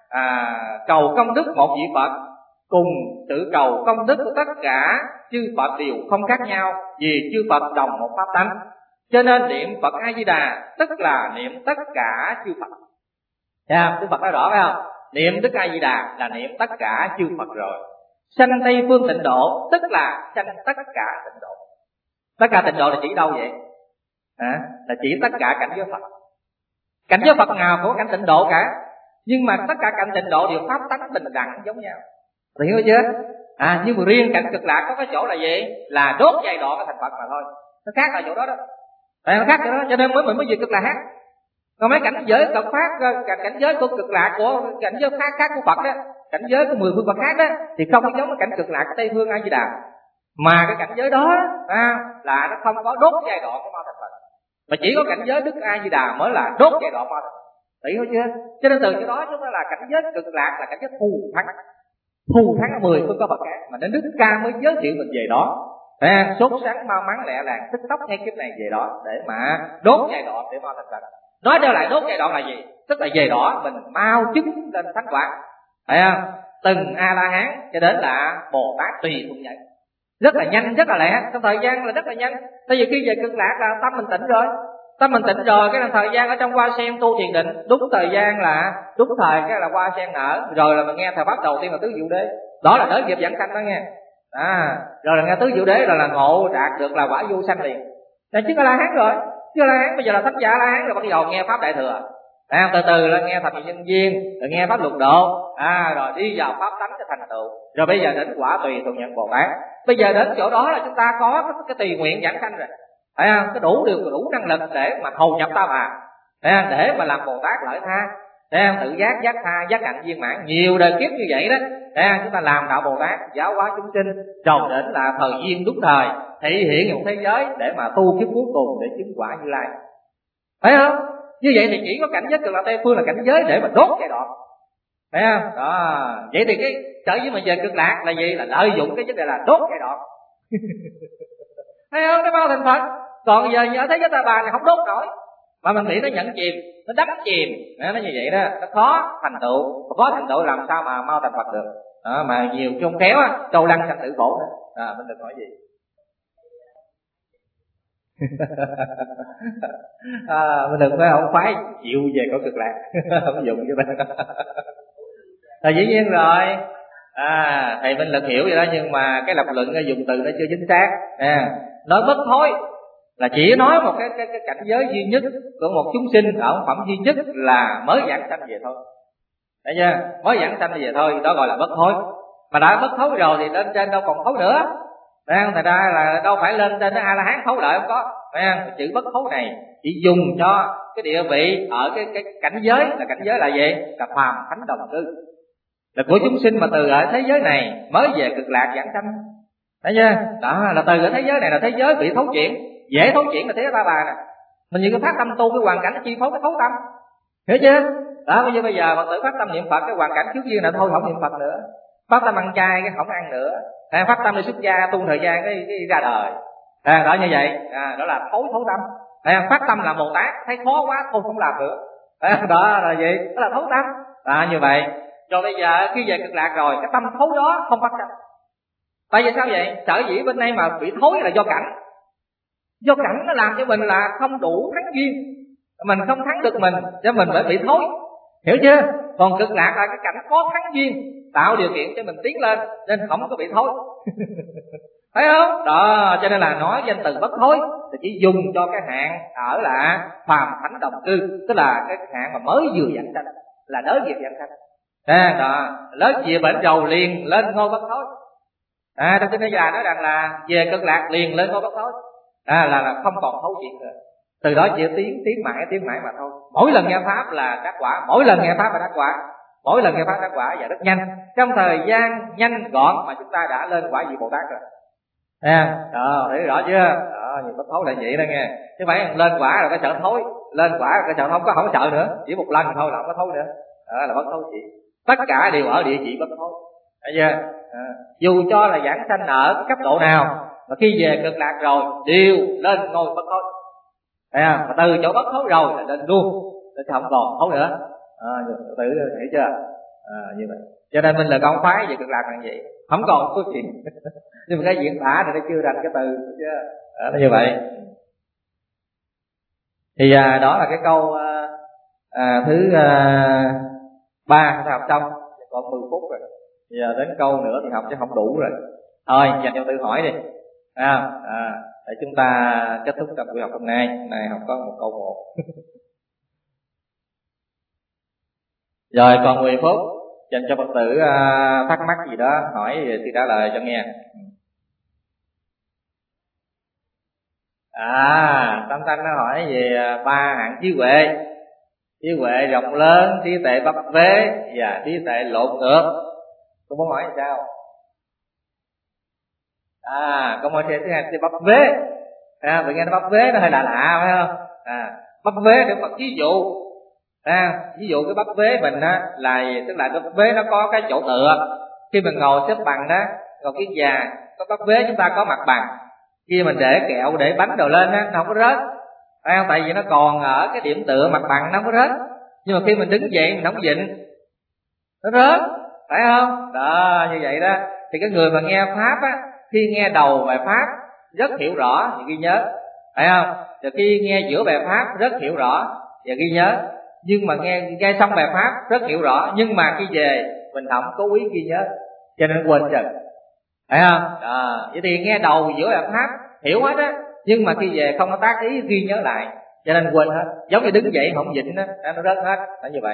cầu công đức một vị Phật, cùng tự cầu công đức của tất cả chư Phật đều không khác nhau, vì chư Phật đồng một pháp tánh. Cho nên niệm Phật A Di Đà tức là niệm tất cả chư Phật. Đức Phật nói rõ phải không? Niệm Đức A Di Đà là niệm tất cả chư Phật rồi. Sanh Tây Phương Tịnh Độ tức là sanh tất cả tịnh độ. Tất cả tịnh độ là chỉ đâu vậy? Là chỉ tất cả cảnh giới Phật. Cảnh giới Phật nào cũng có cảnh tịnh độ cả, nhưng mà tất cả cảnh tịnh độ đều pháp tánh bình đẳng giống nhau, hiểu chưa? Nhưng mà riêng cảnh cực lạc có cái chỗ là gì? Là đốt giai đoạn cái thành Phật mà thôi. Nó khác ở chỗ đó đó. Nó khác chỗ đó, cho nên mình mới về cực lạc khác. Còn mấy cảnh giới cực phát, cảnh giới của cực lạc của cảnh giới khác của Phật đó, cảnh giới của 10 phương Phật khác đó thì không có giống cái cảnh cực lạc của Tây Phương A Di Đà. Mà cái cảnh giới đó là nó không có đốt giai đoạn của ma thành Phật, mà chỉ có cảnh giới Đức A Di Đà mới là đốt giai đoạn ma thành Phật. Hiểu chưa? Cho nên từ chỗ đó chúng ta là cảnh giới cực lạc là cảnh giới thù thắng ở 10 phương có Phật khác, mà đến Đức Ca mới giới thiệu mình về đó. Sốt sáng mau mắn lẹ làng tức tốc ngay kiếp này về đó để mà đốt giai đoạn để ma thành Phật. Nói trở lại đốt giai đoạn là gì? Tức là về đó mình mau chứng lên thánh quả, phải không? Từng A La Hán cho đến là Bồ Tát tùy thuận vậy, rất là nhanh, rất là lẹ, trong thời gian là rất là nhanh. Tại vì khi về cực lạc là tâm mình tỉnh rồi, cái là thời gian ở trong hoa sen tu thiền định, đúng thời gian là đúng thời cái là hoa sen nở, rồi là mình nghe thời pháp đầu tiên là tứ diệu đế, đó là đới nghiệp vãng sanh đó nghe. Rồi là nghe tứ diệu đế là ngộ đạt được là quả vô sanh liền. Là chứng A La Hán rồi, chứ A La Hán bây giờ là thánh giả A La Hán rồi, bắt đầu nghe pháp đại thừa. Từ từ là nghe thập nhị nhân duyên, rồi nghe pháp lục độ, rồi đi vào pháp tánh cho thành tựu, rồi bây giờ đến quả tùy thuận nhận Bồ Tát. Bây giờ đến chỗ đó là chúng ta có cái tùy nguyện giảng sanh rồi, phải không? Cái đủ năng lực để mà hầu nhập ta bà, để mà làm Bồ Tát lợi tha, tự giác giác tha giác hạnh viên mãn nhiều đời kiếp như vậy đó. Chúng ta làm đạo Bồ Tát giáo hóa chúng sinh, rồi đến là thời duyên đúng thời thị hiện một thế giới để mà tu kiếp cuối cùng để chứng quả Như Lai, phải không? Như vậy thì chỉ có cảnh giới cực lạc Tây Phương là cảnh giới để mà đốt giai đoạn, phải không? Đó, vậy thì cái sở dĩ mình về cực lạc là gì? Là lợi dụng cái vấn đề là đốt giai đoạn. Thấy không? Nó bao thành Phật. Còn giờ ở thế giới ta bà này không đốt nổi, mà mình nghĩ nó nhận chìm, nó đắm chìm, nó như vậy đó, nó khó thành tựu, khó thành tựu làm sao mà mau thành Phật được. Mà nhiều chung khéo á, câu lăng sanh tử khổ nữa. Mình đừng nói gì. Mình đừng nói không phái chịu về có cực lạc. Không dùng cho mình. Dĩ nhiên rồi. Thầy Minh Lực hiểu vậy đó, nhưng mà cái lập luận dùng từ nó chưa chính xác. Nói bất thối là chỉ nói một cái cảnh giới duy nhất của một chúng sinh ở phẩm duy nhất là mới giảng sanh về thôi. Thấy chưa? Mới giảng sanh về thôi, đó gọi là bất thối. Mà đã bất thối rồi thì lên trên đâu còn thối nữa. Thật ra là đâu phải lên trên A La Hán thấu lợi không có. Chữ bất thối này chỉ dùng cho cái địa vị ở cái cảnh giới, là cảnh giới là gì? Là phàm thánh đồng cư, là của chúng sinh mà từ ở thế giới này mới về cực lạc giảng sanh. Thấy chưa? Đó là từ ở thế giới này là thế giới bị thấu chuyển, dễ thấu chuyển là thế giới ba bà nè. Mình như cái phát tâm tu cái hoàn cảnh nó chi phối cái thấu tâm, hiểu chưa? Đó, bây giờ Phật tử phát tâm niệm Phật, cái hoàn cảnh trước duyên là thôi không niệm Phật nữa, phát tâm ăn chay cái không ăn nữa, phát tâm đi xuất gia tu thời gian cái ra đời. Đó như vậy, đó là thấu tâm. Phát tâm là Bồ Tát thấy khó quá thôi không làm nữa. Đó là gì? Đó là thấu tâm. Như vậy. Rồi bây giờ khi về cực lạc rồi, cái tâm thấu đó không phát sanh. Tại vì sao vậy? Sở dĩ bên đây mà bị thối là do cảnh. Do cảnh nó làm cho mình là không đủ thắng duyên, mình không thắng được mình, cho mình phải bị thối. Hiểu chưa? Còn cực lạc là cái cảnh có thắng duyên, tạo điều kiện cho mình tiến lên, nên không có bị thối. Thấy không? Đó, cho nên là nói danh từ bất thối thì chỉ dùng cho cái hạng ở là phàm thánh đồng cư, tức là cái hạng mà mới vừa giảng sanh, là đới nghiệp giảng sanh. Đó, lớn chìa bệnh dầu liền lên ngôi bất thối. Trong kinh Di Đà nói rằng là về cực lạc liền lên ngôi bất thối, là không còn thấu chuyện nữa. Từ đó chỉ tiến mãi mà thôi. Mỗi lần nghe pháp là đắc quả, mỗi lần nghe pháp là đắc quả, mỗi lần nghe pháp đắc quả và rất nhanh, trong thời gian nhanh gọn mà chúng ta đã lên quả vị Bồ Tát rồi. Thấy rõ chưa? Nhiều bất thối là vậy đó nghe, chứ phải lên quả rồi cái sợ thối, lên quả rồi cái sợ không có sợ nữa, chỉ một lần thôi là không có thối nữa. Là bất thối chỉ, tất cả đều ở địa chỉ bất thối. Thấy chưa? Dù cho là giảng sanh ở cấp độ nào mà khi về cực lạc rồi đều lên ngôi bất thối. Mà từ chỗ bất thối rồi là lên luôn, để không còn thối nữa. Tự hiểu chưa? Như vậy cho nên mình là con phái về cực lạc là vậy, không còn có chuyện. Nhưng mà cái diễn tả này nó chưa rành cái từ chứ. Nó như vậy. Thì đó là cái câu thứ 3 chúng ta học xong, còn 10 phút rồi. Giờ đến câu nữa thì học chứ không đủ rồi. Thôi dành cho tự hỏi đi. Để chúng ta kết thúc tập buổi học hôm nay. Hôm nay học có một câu 1. Rồi còn 10 phút dành cho Phật tử thắc mắc gì đó hỏi thì trả lời cho nghe. Tâm Thanh nó hỏi về 3 hạng trí huệ. Trí huệ rộng lớn, trí tuệ bấp vế và trí tuệ lộn ngược. Tôi muốn hỏi sao? Câu hỏi thứ hai là bấp vế. Vì nghe nó bấp vế nó hơi lạ phải không? Bấp vế để Phật ví dụ. Ví dụ cái bắp vế mình á là tức là cái bắp vế nó có cái chỗ tựa. Khi mình ngồi xếp bằng đó, ngồi cái già có bắp vế chúng ta có mặt bằng. Khi mình để kẹo để bánh đồ lên á nó không có rớt, phải không? Tại vì nó còn ở cái điểm tựa mặt bằng nó không có rớt. Nhưng mà khi mình đứng dậy mình không có vịn nó rớt, phải không? Đó, như vậy đó. Thì cái người mà nghe pháp á, khi nghe đầu bài pháp rất hiểu rõ thì ghi nhớ, phải không? Rồi khi nghe giữa bài pháp rất hiểu rõ và ghi nhớ. Nhưng mà nghe xong bài pháp rất hiểu rõ, nhưng mà khi về mình không cố ý ghi nhớ, cho nên quên dần, phải không? Vậy thì nghe đầu giữa bài pháp hiểu hết á, nhưng mà khi về không có tác ý ghi nhớ lại, cho nên quên hết. Giống như đứng dậy không vịnh á, nó rớt hết, là như vậy.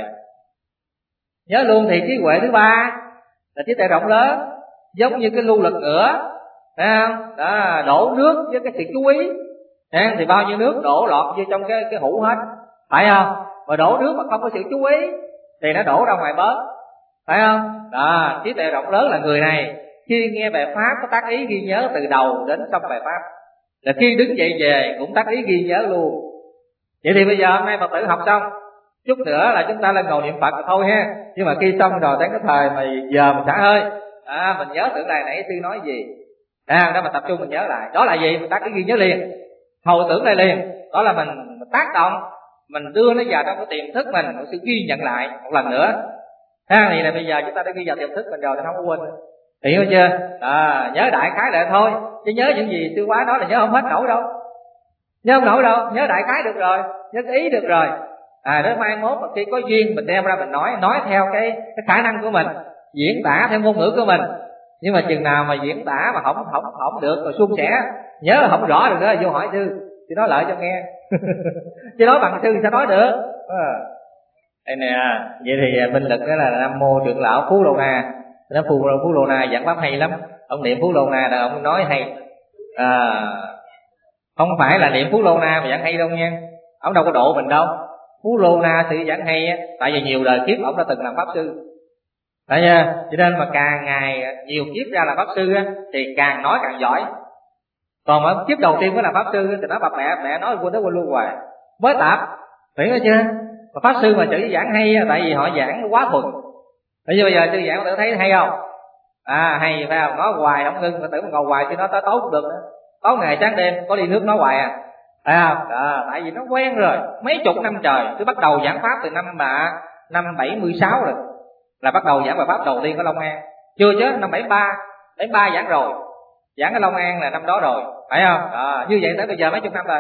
Nhớ luôn thì trí huệ thứ 3 là trí tuệ rộng lớn, giống như cái lưu lực ngửa, phải không? Đổ nước với cái sự chú ý, thì bao nhiêu nước đổ lọt vô trong cái hũ hết, phải không? Mà đổ nước mà không có sự chú ý thì nó đổ ra ngoài bớt, phải không? Trí tuệ rộng lớn là người này khi nghe bài pháp có tác ý ghi nhớ từ đầu đến xong bài pháp, là khi đứng dậy về cũng tác ý ghi nhớ luôn. Vậy thì bây giờ hôm nay Phật tử học xong, chút nữa là chúng ta lên ngồi niệm Phật thôi ha. Nhưng mà khi xong rồi đến cái thời mà giờ mình xả hơi, mình nhớ tưởng này nãy sư nói gì, đó mà tập trung mình nhớ lại. Đó là gì? Mình tác ý ghi nhớ liền, hồi tưởng lại liền. Đó là mình tác động, mình đưa nó vào trong cái tiềm thức mình sẽ ghi nhận lại một lần nữa. Thì là bây giờ chúng ta đã ghi vào tiềm thức mình rồi, nó không có quên. Hiểu chưa? Nhớ đại khái lại thôi, chứ nhớ những gì sư quá nói là nhớ không hết nổi đâu. Nhớ không nổi đâu, nhớ đại khái được rồi, nhớ cái ý được rồi. Đến mai mốt mà khi có duyên mình đem ra mình nói theo cái khả năng của mình, diễn tả theo ngôn ngữ của mình. Nhưng mà chừng nào mà diễn tả mà không được rồi suôn sẻ, nhớ không rõ được đó, vô hỏi sư nói lại cho nghe. Chứ nói bằng sư sao nói được. Đây nè, vậy thì minh lực đó là Nam Mô Trưởng Lão Phú Lô Na. Nó Phú Lô Na giảng pháp hay lắm. Ông niệm Phú Lô Na là ông nói hay. Không phải là niệm Phú Lô Na mà giảng hay đâu nha. Ông đâu có độ mình đâu. Phú Lô Na thì giảng hay á, tại vì nhiều đời kiếp ông đã từng làm pháp sư. Tại chưa? Cho nên mà càng ngày nhiều kiếp ra làm pháp sư á, thì càng nói càng giỏi. Còn ở kiếp đầu tiên mới làm pháp sư thì nói bập mẹ nói quên luôn hoài, mới tạp, hiểu chưa? Mà pháp sư mà chữ giảng hay tại vì họ giảng quá thuần. Bây giờ sư giảng tự thấy hay không? Hay phải không? Nói hoài không ngưng, mà tưởng mà ngồi hoài chứ nói tới tối cũng được nữa. Tối ngày sáng đêm có đi nước nói hoài phải không? Tại vì nó quen rồi, mấy chục năm trời. Tôi bắt đầu giảng pháp từ năm 76 rồi, là bắt đầu giảng bài pháp đầu tiên ở Long An. Chưa chứ, năm 73 giảng rồi. Giảng ở Long An là năm đó rồi, phải không? Như vậy tới bây giờ mấy chục năm rồi.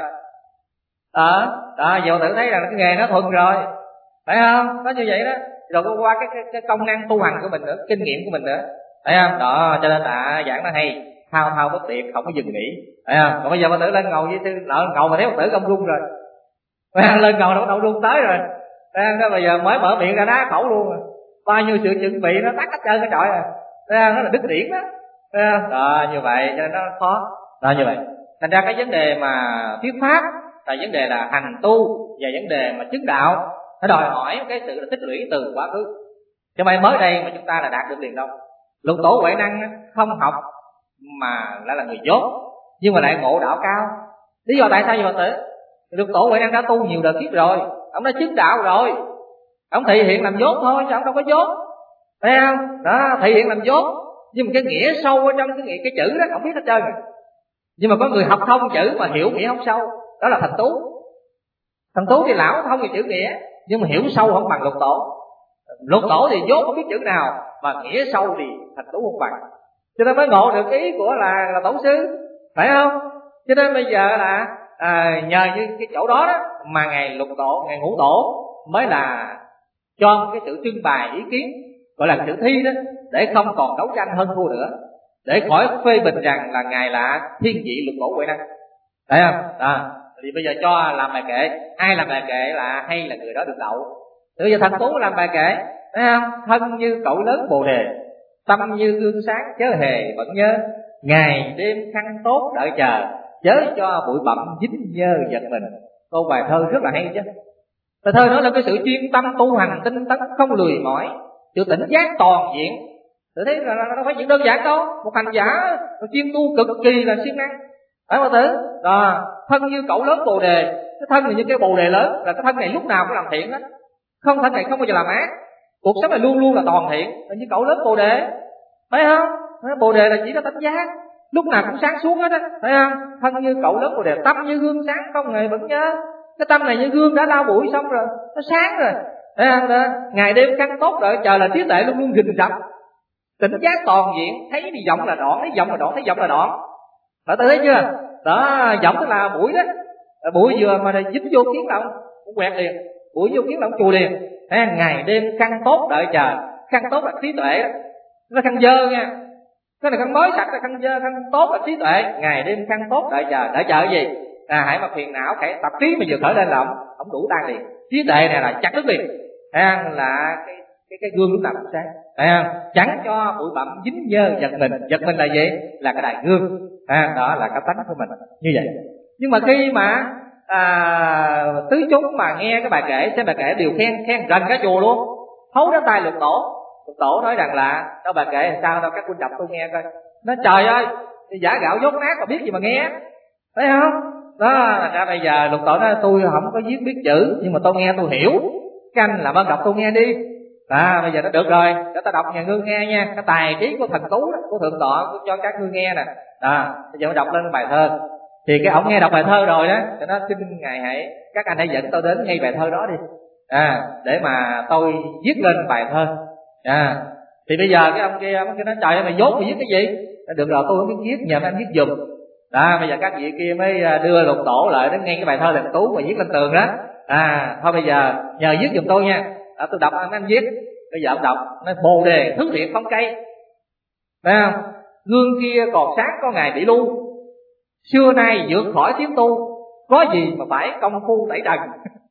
Giờ tự thấy rằng cái nghề nó thuần rồi, phải không? Nó như vậy đó. Rồi có qua cái công năng tu hành của mình nữa, kinh nghiệm của mình nữa, phải không? Cho nên là giảng nó hay, thao bất tuyệt, không có dừng nghỉ, phải không? Còn bây giờ Phật tử lên ngồi với sư, ngồi mà thấy Phật tử không run rồi, phải không? Lên ngồi đâu run tới rồi, phải không? Bây giờ mới mở miệng ra đá khẩu luôn rồi. Bao nhiêu sự chuẩn bị nó tắt hết trơn cái trọi rồi, phải không? Nó là đứt điểm đó, Đó, như vậy cho nên nó khó. Đó, như vậy thành ra cái vấn đề mà thuyết pháp là vấn đề là hành tu, và vấn đề mà chứng đạo nó đòi hỏi cái sự tích lũy từ quá khứ, chứ không phải mới đây mà chúng ta là đạt được liền đâu. Lục tổ Huệ Năng không học mà lại là người dốt, nhưng mà lại ngộ đạo cao. Lý do tại sao vậy Phật tử? Lục tổ Huệ Năng đã tu nhiều đời kiếp rồi, ông đã chứng đạo rồi, ông thị hiện làm dốt thôi chứ ông đâu có dốt, thấy không? Đó, thị hiện làm dốt, nhưng mà cái nghĩa sâu ở trong cái chữ đó ông biết hết trơn rồi. Nhưng mà có người học thông chữ mà hiểu nghĩa không sâu, đó là thần tú. Thần tú thì lão thông về chữ nghĩa, nhưng mà hiểu sâu không bằng lục tổ. Lục tổ thì dốt không biết chữ nào, mà nghĩa sâu thì thần tú không bằng, cho nên mới ngộ được ý của là tổ sư, phải không? Cho nên bây giờ là nhờ như cái chỗ đó đó mà ngài lục tổ, ngài ngũ tổ mới là cho cái sự trưng bày ý kiến, gọi là sự thi đó, để không còn đấu tranh hơn thua nữa, để khỏi phê bình rằng là ngài là thiên vị lục tổ Huệ Năng, thấy không? Thì bây giờ cho làm bài kệ, ai làm bài kệ là hay là người đó được đậu. Bây giờ thần tú làm bài kệ, thấy không? Thân như cội lớn bồ đề, tâm như gương sáng chớ hề vẫn nhớ, ngày đêm khăn tốt đợi chờ, chớ cho bụi bặm dính nhơ giật mình. Câu bài thơ rất là hay chứ. Bài thơ nói là cái sự chuyên tâm tu hành tinh tấn không lười mỏi, sự tỉnh giác toàn diện. Tôi thấy là nó không phải chuyện đơn giản đâu. Một hành giả chuyên tu cực kỳ là siêng năng, phải không tử? Thân như cội lớn bồ đề, cái thân này như cái bồ đề lớn, là cái thân này lúc nào cũng làm thiện đó, không, thân này không bao giờ làm ác, cuộc sống này luôn luôn là toàn thiện, là như cội lớn bồ đề, phải không? Bồ đề là chỉ là tánh giác, lúc nào cũng sáng suốt hết á, phải không? Thân như cội lớn bồ đề, tâm như gương sáng không hề vẫn nhớ. Cái tâm này như gương đã lau bụi xong rồi, nó sáng rồi, thấy không? Đó. Ngày đêm căn tốt đợi chờ là trí tuệ luôn luôn rình rập, tỉnh giác toàn diện, thấy đi vọng là đoạn, thấy vọng là đoạn, thấy vọng là đoạn. Bạn thấy chưa? Đó, vọng tức là bụi đó, bụi vừa mà dính vô kiến là cũng quẹt liền, bụi vô kiến là cũng chùi liền. Ngày đêm căn tốt đợi chờ, căn tốt là trí tuệ đó, nó căn dơ nha, cái này căn mới sạch là căn dơ, căn tốt là trí tuệ. Ngày đêm căn tốt đợi chờ cái gì? Hãy mà phiền não khẽ tập trí mà vừa khởi lên là ông đủ tan liền. Trí tuệ này là chặt đứt liền, là cái gương lúc nào cũng sáng, chẳng cho bụi bặm dính nhơ giật mình. Giật mình là gì? Là cái đại gương, đó là cái tánh của mình như vậy. Nhưng mà khi mà tứ chúng mà nghe cái bài kể, xem bài kể đều khen rần cả chùa luôn, thấu đến tai lục tổ. Lục tổ nói rằng là đâu bài kể sao đâu, các huynh đọc tôi nghe coi. Nói trời ơi, giả gạo dốt nát mà biết gì mà nghe, thấy không? Đó là ra bây giờ lục tổ nói tôi không có viết biết chữ, nhưng mà tôi nghe tôi hiểu, các anh làm ơn đọc tôi nghe đi. Bây giờ nó được rồi, để ta đọc nhà ngươi nghe nha. Cái tài trí của thần tú đó, của thượng tọa cũng cho các ngươi nghe nè. Bây giờ đọc lên bài thơ. Thì cái ổng nghe đọc bài thơ rồi đó, cho nó xin ngài hãy, các anh hãy dẫn tôi đến ngay bài thơ đó đi, để mà tôi viết lên bài thơ. Thì bây giờ cái ông kia nói trời ơi mày dốt mày viết cái gì? Được rồi, tôi không biết viết, nhờ anh viết giùm. Bây giờ các vị kia mới đưa lục tổ lại đến ngay cái bài thơ thần tú mà viết lên tường đó. Thôi bây giờ nhờ viết giùm tôi nha. Tôi đọc anh viết. Bây giờ ông đọc nói bồ đề thứ thiện không cây, phải không? Gương kia còn sáng có ngày bị lưu, xưa nay vượt khỏi tiếng tu, có gì mà phải công phu tẩy trần.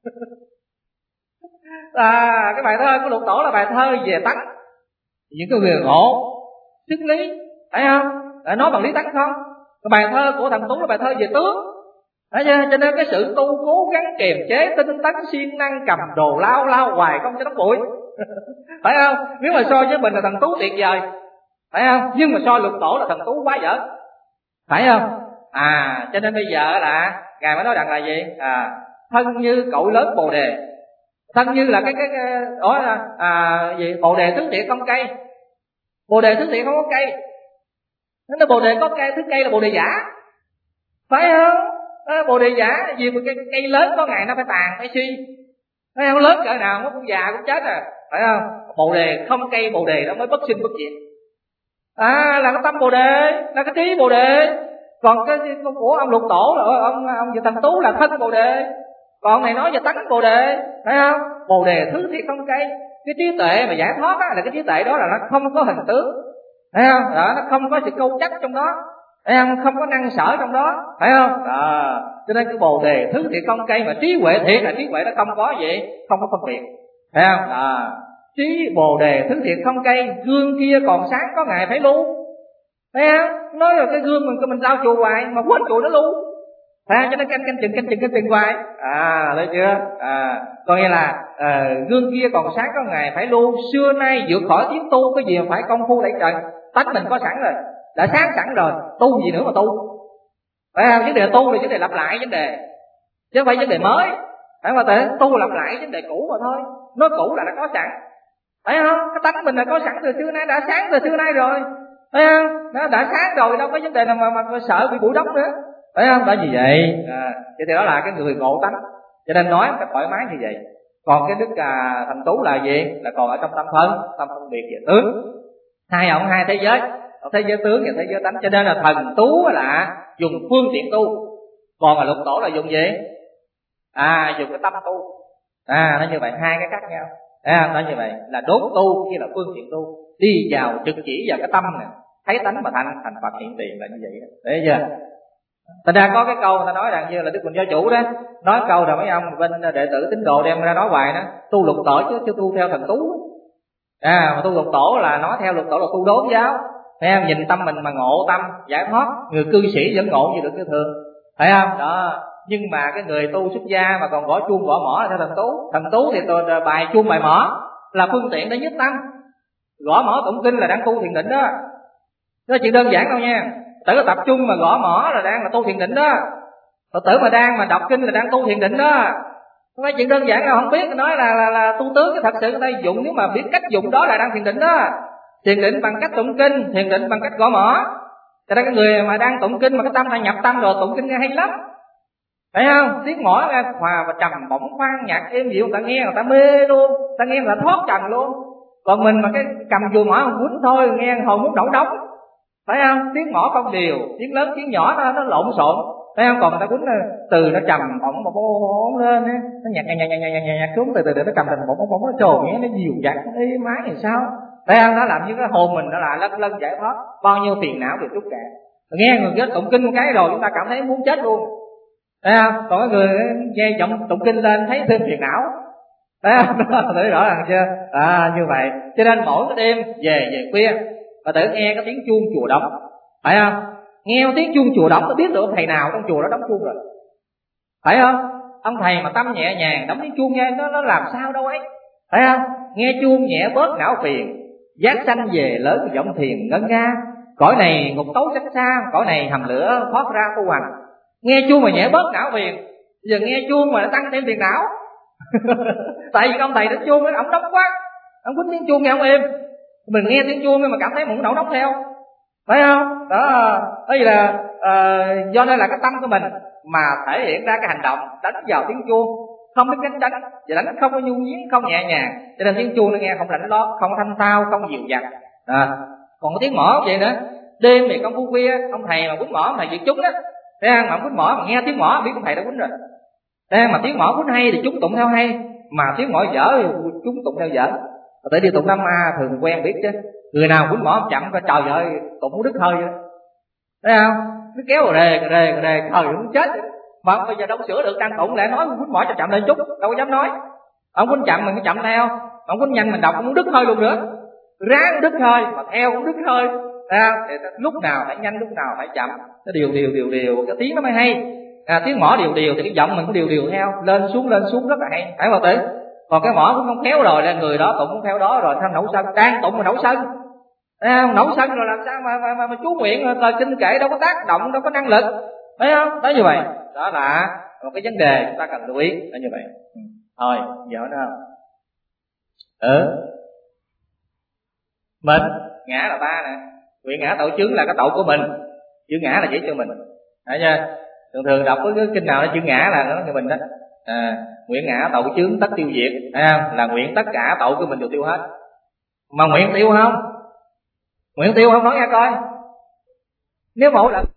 Cái bài thơ của lục tổ là bài thơ về tánh, những cái người ngộ sức lý, phải không? Nói bằng lý tánh không? Cái bài thơ của thần tú là bài thơ về tướng. Cho nên cái sự tu cố gắng kiềm chế tinh tấn siêng năng, cầm đồ lao hoài không cho nó bụi. Phải không? Nếu mà so với mình là thần tú tuyệt vời, phải không? Nhưng mà so lục tổ là thần tú quá dở, phải không? Cho nên bây giờ là ngài mới nói rằng là gì? Thân như cội lớn bồ đề. Thân như là cái gì? Bồ đề thứ thiện không cây. Bồ đề thứ thiện không có cây. Nó bồ đề có cây, thứ cây là bồ đề giả, phải không? Bồ đề giả vì một cái cây lớn có ngày nó phải tàn, phải suy, thấy không? Lớn cỡ nào nó cũng già cũng chết rồi, phải không? Bồ đề không cây, bồ đề nó mới bất sinh bất diệt. Là cái tâm bồ đề, là cái trí bồ đề. Còn cái của ông lục tổ là ông về thần tú là thân bồ đề, còn này nói về tánh bồ đề, phải không? Bồ đề thứ thiệt không cây. Cái trí tuệ mà giải thoát là cái trí tuệ đó là nó không có hình tướng, thấy không? Nó không có sự câu chắc trong đó, thấy không? Không có năng sở trong đó, phải không? Cho nên cái bồ đề thứ thiệt không cây, mà trí huệ thiệt là trí huệ nó không có gì, không có phân biệt, phải không? Trí bồ đề thứ thiệt không cây, gương kia còn sáng có ngày phải lưu. thấy không? Nói rồi cái gương mình lau chùi hoài mà quên chùi nó luôn. Cho nên canh chừng hoài. Thấy chưa? Coi như là gương kia còn sáng có ngày phải lưu, xưa nay vượt khỏi tiếng tu, cái gì mà phải công phu đẩy trời. Tánh mình có sẵn rồi, đã sáng sẵn rồi, tu gì nữa mà tu. Phải không? Vấn đề tu là vấn đề lặp lại vấn đề, chứ không phải vấn đề mới. Phải không? Mà tu lặp lại vấn đề cũ mà thôi. Nó cũ là đã có sẵn, phải không? Cái tánh mình là có sẵn từ xưa nay, đã sáng từ xưa nay rồi, phải không? Nó đã sáng rồi, đâu có vấn đề nào mà sợ bị bụi đất nữa, phải không? Bởi vì vậy thì đó là cái người ngộ tánh, cho nên nói cái thoải mái như vậy. Còn cái đức Thành Tú là gì? Là còn ở trong tâm phân biệt về tướng. Hai ông hai thế giới, thế giới tướng và thế giới tánh. Cho nên là Thần Tú là dùng phương tiện tu, còn là Lục Tổ là dùng gì? Dùng cái tâm tu. Nó như vậy, hai cái khác nhau. Nó như vậy là đốn tu như là phương tiện tu, đi vào trực chỉ vào cái tâm này, thấy tánh mà thành Phật hiện tiền là như vậy đó. Để chưa? Thành ra có cái câu người ta nói rằng như là Đức Quỳnh Giáo Chủ đó nói câu là mấy ông bên đệ tử tín đồ đem ra nói hoài đó, tu Lục Tổ chứ tu theo Thần Tú. Mà tu Lục Tổ là nói theo Lục Tổ là tu đốn giáo. Thấy không? Nhìn tâm mình mà ngộ tâm giải thoát, người cư sĩ vẫn ngộ như được cái thường, phải không? Đó. Nhưng mà cái người tu xuất gia mà còn gõ chuông gõ mõ là theo Thần Tú. Thần Tú thì bài chuông bài mõ là phương tiện để nhất tâm, gõ mõ tụng kinh là đang tu thiền định đó. Đó chuyện đơn giản đâu nha. Tử tập trung mà gõ mõ là đang là tu thiền định đó. Phật tử mà đang mà đọc kinh là đang tu thiền định đó. Không phải chuyện đơn giản đâu, không biết nói là tu tướng, cái thật sự người ta dùng, nếu mà biết cách dùng đó là đang thiền định đó. Thiền định bằng cách tụng kinh, thiền định bằng cách gõ mõ. Cho nên cái người mà đang tụng kinh mà cái tâm hay nhập tâm rồi tụng kinh nghe hay lắm, phải không? Tiếng mõ ra hòa và trầm bổng khoan nhạc êm dịu, người ta nghe người ta mê luôn, người ta nghe người ta thoát trần luôn. Còn mình mà cái cầm dùi mõ một quýnh thôi nghe hồi muốn đổ đống, phải không? Tiếng mõ không đều, tiếng lớn tiếng nhỏ nó lộn xộn, phải không? Còn người ta quýnh từ nó trầm bổng mà bóng lên á, nó nhạc xuống từ nó trầm thành bổng nó trồn nghe nó dịu dặt êm mái thì sao, phải không? Nó làm như cái hồn mình nó là lân giải thoát bao nhiêu phiền não được chút cạn. Nghe người chết tụng kinh một cái rồi chúng ta cảm thấy muốn chết luôn, thấy không? Còn cái người nghe giọng tụng kinh lên thấy thêm phiền não, thấy không? Thấy rõ ràng chưa? Như vậy cho nên mỗi cái đêm về khuya và tự nghe cái tiếng chuông chùa đóng, phải không? Nghe tiếng chuông chùa đóng tôi biết được ông thầy nào trong chùa đó đóng chuông rồi, phải không? Ông thầy mà tâm nhẹ nhàng đóng tiếng chuông nghe nó làm sao đâu ấy, phải không? Nghe chuông nhẹ bớt não phiền, giác sanh về lớn giọng thiền ngân nga, cõi này ngục tối cách xa, cõi này hầm lửa thoát ra tu hành. Nghe chuông mà nhẹ bớt não phiền, giờ nghe chuông mà nó tăng thêm phiền não. Tại vì ông thầy đánh chuông ông đóng quá, ông quýnh tiếng chuông nghe ông êm, mình nghe tiếng chuông mà cảm thấy muốn nổ đóng theo, phải không? Đó, bởi vì là do nên là cái tâm của mình mà thể hiện ra cái hành động đánh vào tiếng chuông không biết cách đánh, và đánh không có nhu nhuyễn, không nhẹ nhàng, cho nên tiếng chuông nó nghe không lạnh lót, không thanh tao, không dịu dặt. Còn cái tiếng mõ vậy nữa, đêm thì công phu khuya ông thầy mà quýnh mõ, ông thầy diệt chúng đó, thấy không? Mà quýnh mõ mà nghe tiếng mõ biết ông thầy đã quýnh rồi. Thế mà tiếng mõ quýnh hay thì chúng tụng theo hay, mà tiếng mõ dở thì chúng tụng theo dở. Tới đi tụng Nam A thường quen biết chứ, người nào quýnh mõ chậm coi trời ơi tụng muốn đứt hơi vậy, thấy không? Nó kéo rề thời muốn chết. Mà bây giờ đâu có sửa được, đang tụng lại nói quýnh mõ chậm lên chút, đâu có dám nói. Ông quýnh chậm mình cũng chậm theo, ông quýnh nhanh mình đọc cũng muốn đứt hơi luôn nữa, ráng đứt hơi mà theo cũng đứt hơi, thấy không? Thì lúc nào phải nhanh lúc nào phải chậm, nó điều cái tiếng nó mới hay. Tiếng mõ điều thì cái giọng mình cũng điều theo, lên xuống rất là hay, phải không tử? Còn cái mõ cũng không khéo rồi là người đó tụng cũng theo đó rồi sao nổi sân, đang tụng mà nổi sân, nổi sân rồi làm sao mà chú nguyện rồi kinh kệ đâu có tác động, đâu có năng lực, phải không? Đó như vậy, đó là một cái vấn đề chúng ta cần lưu ý, là như vậy. Thôi giờ nữa mình ngã là ba nè, nguyện ngã tội chướng là cái tội của mình, chữ ngã là chỉ cho mình, thấy chưa? Thường đọc cái kinh nào nó chữ ngã là nó cho mình đó. Nguyện ngã tội chướng tất tiêu diệt, là nguyện tất cả tội của mình đều tiêu hết. Mà nguyện tiêu không? Nguyện tiêu không nói nghe coi. Nếu một lần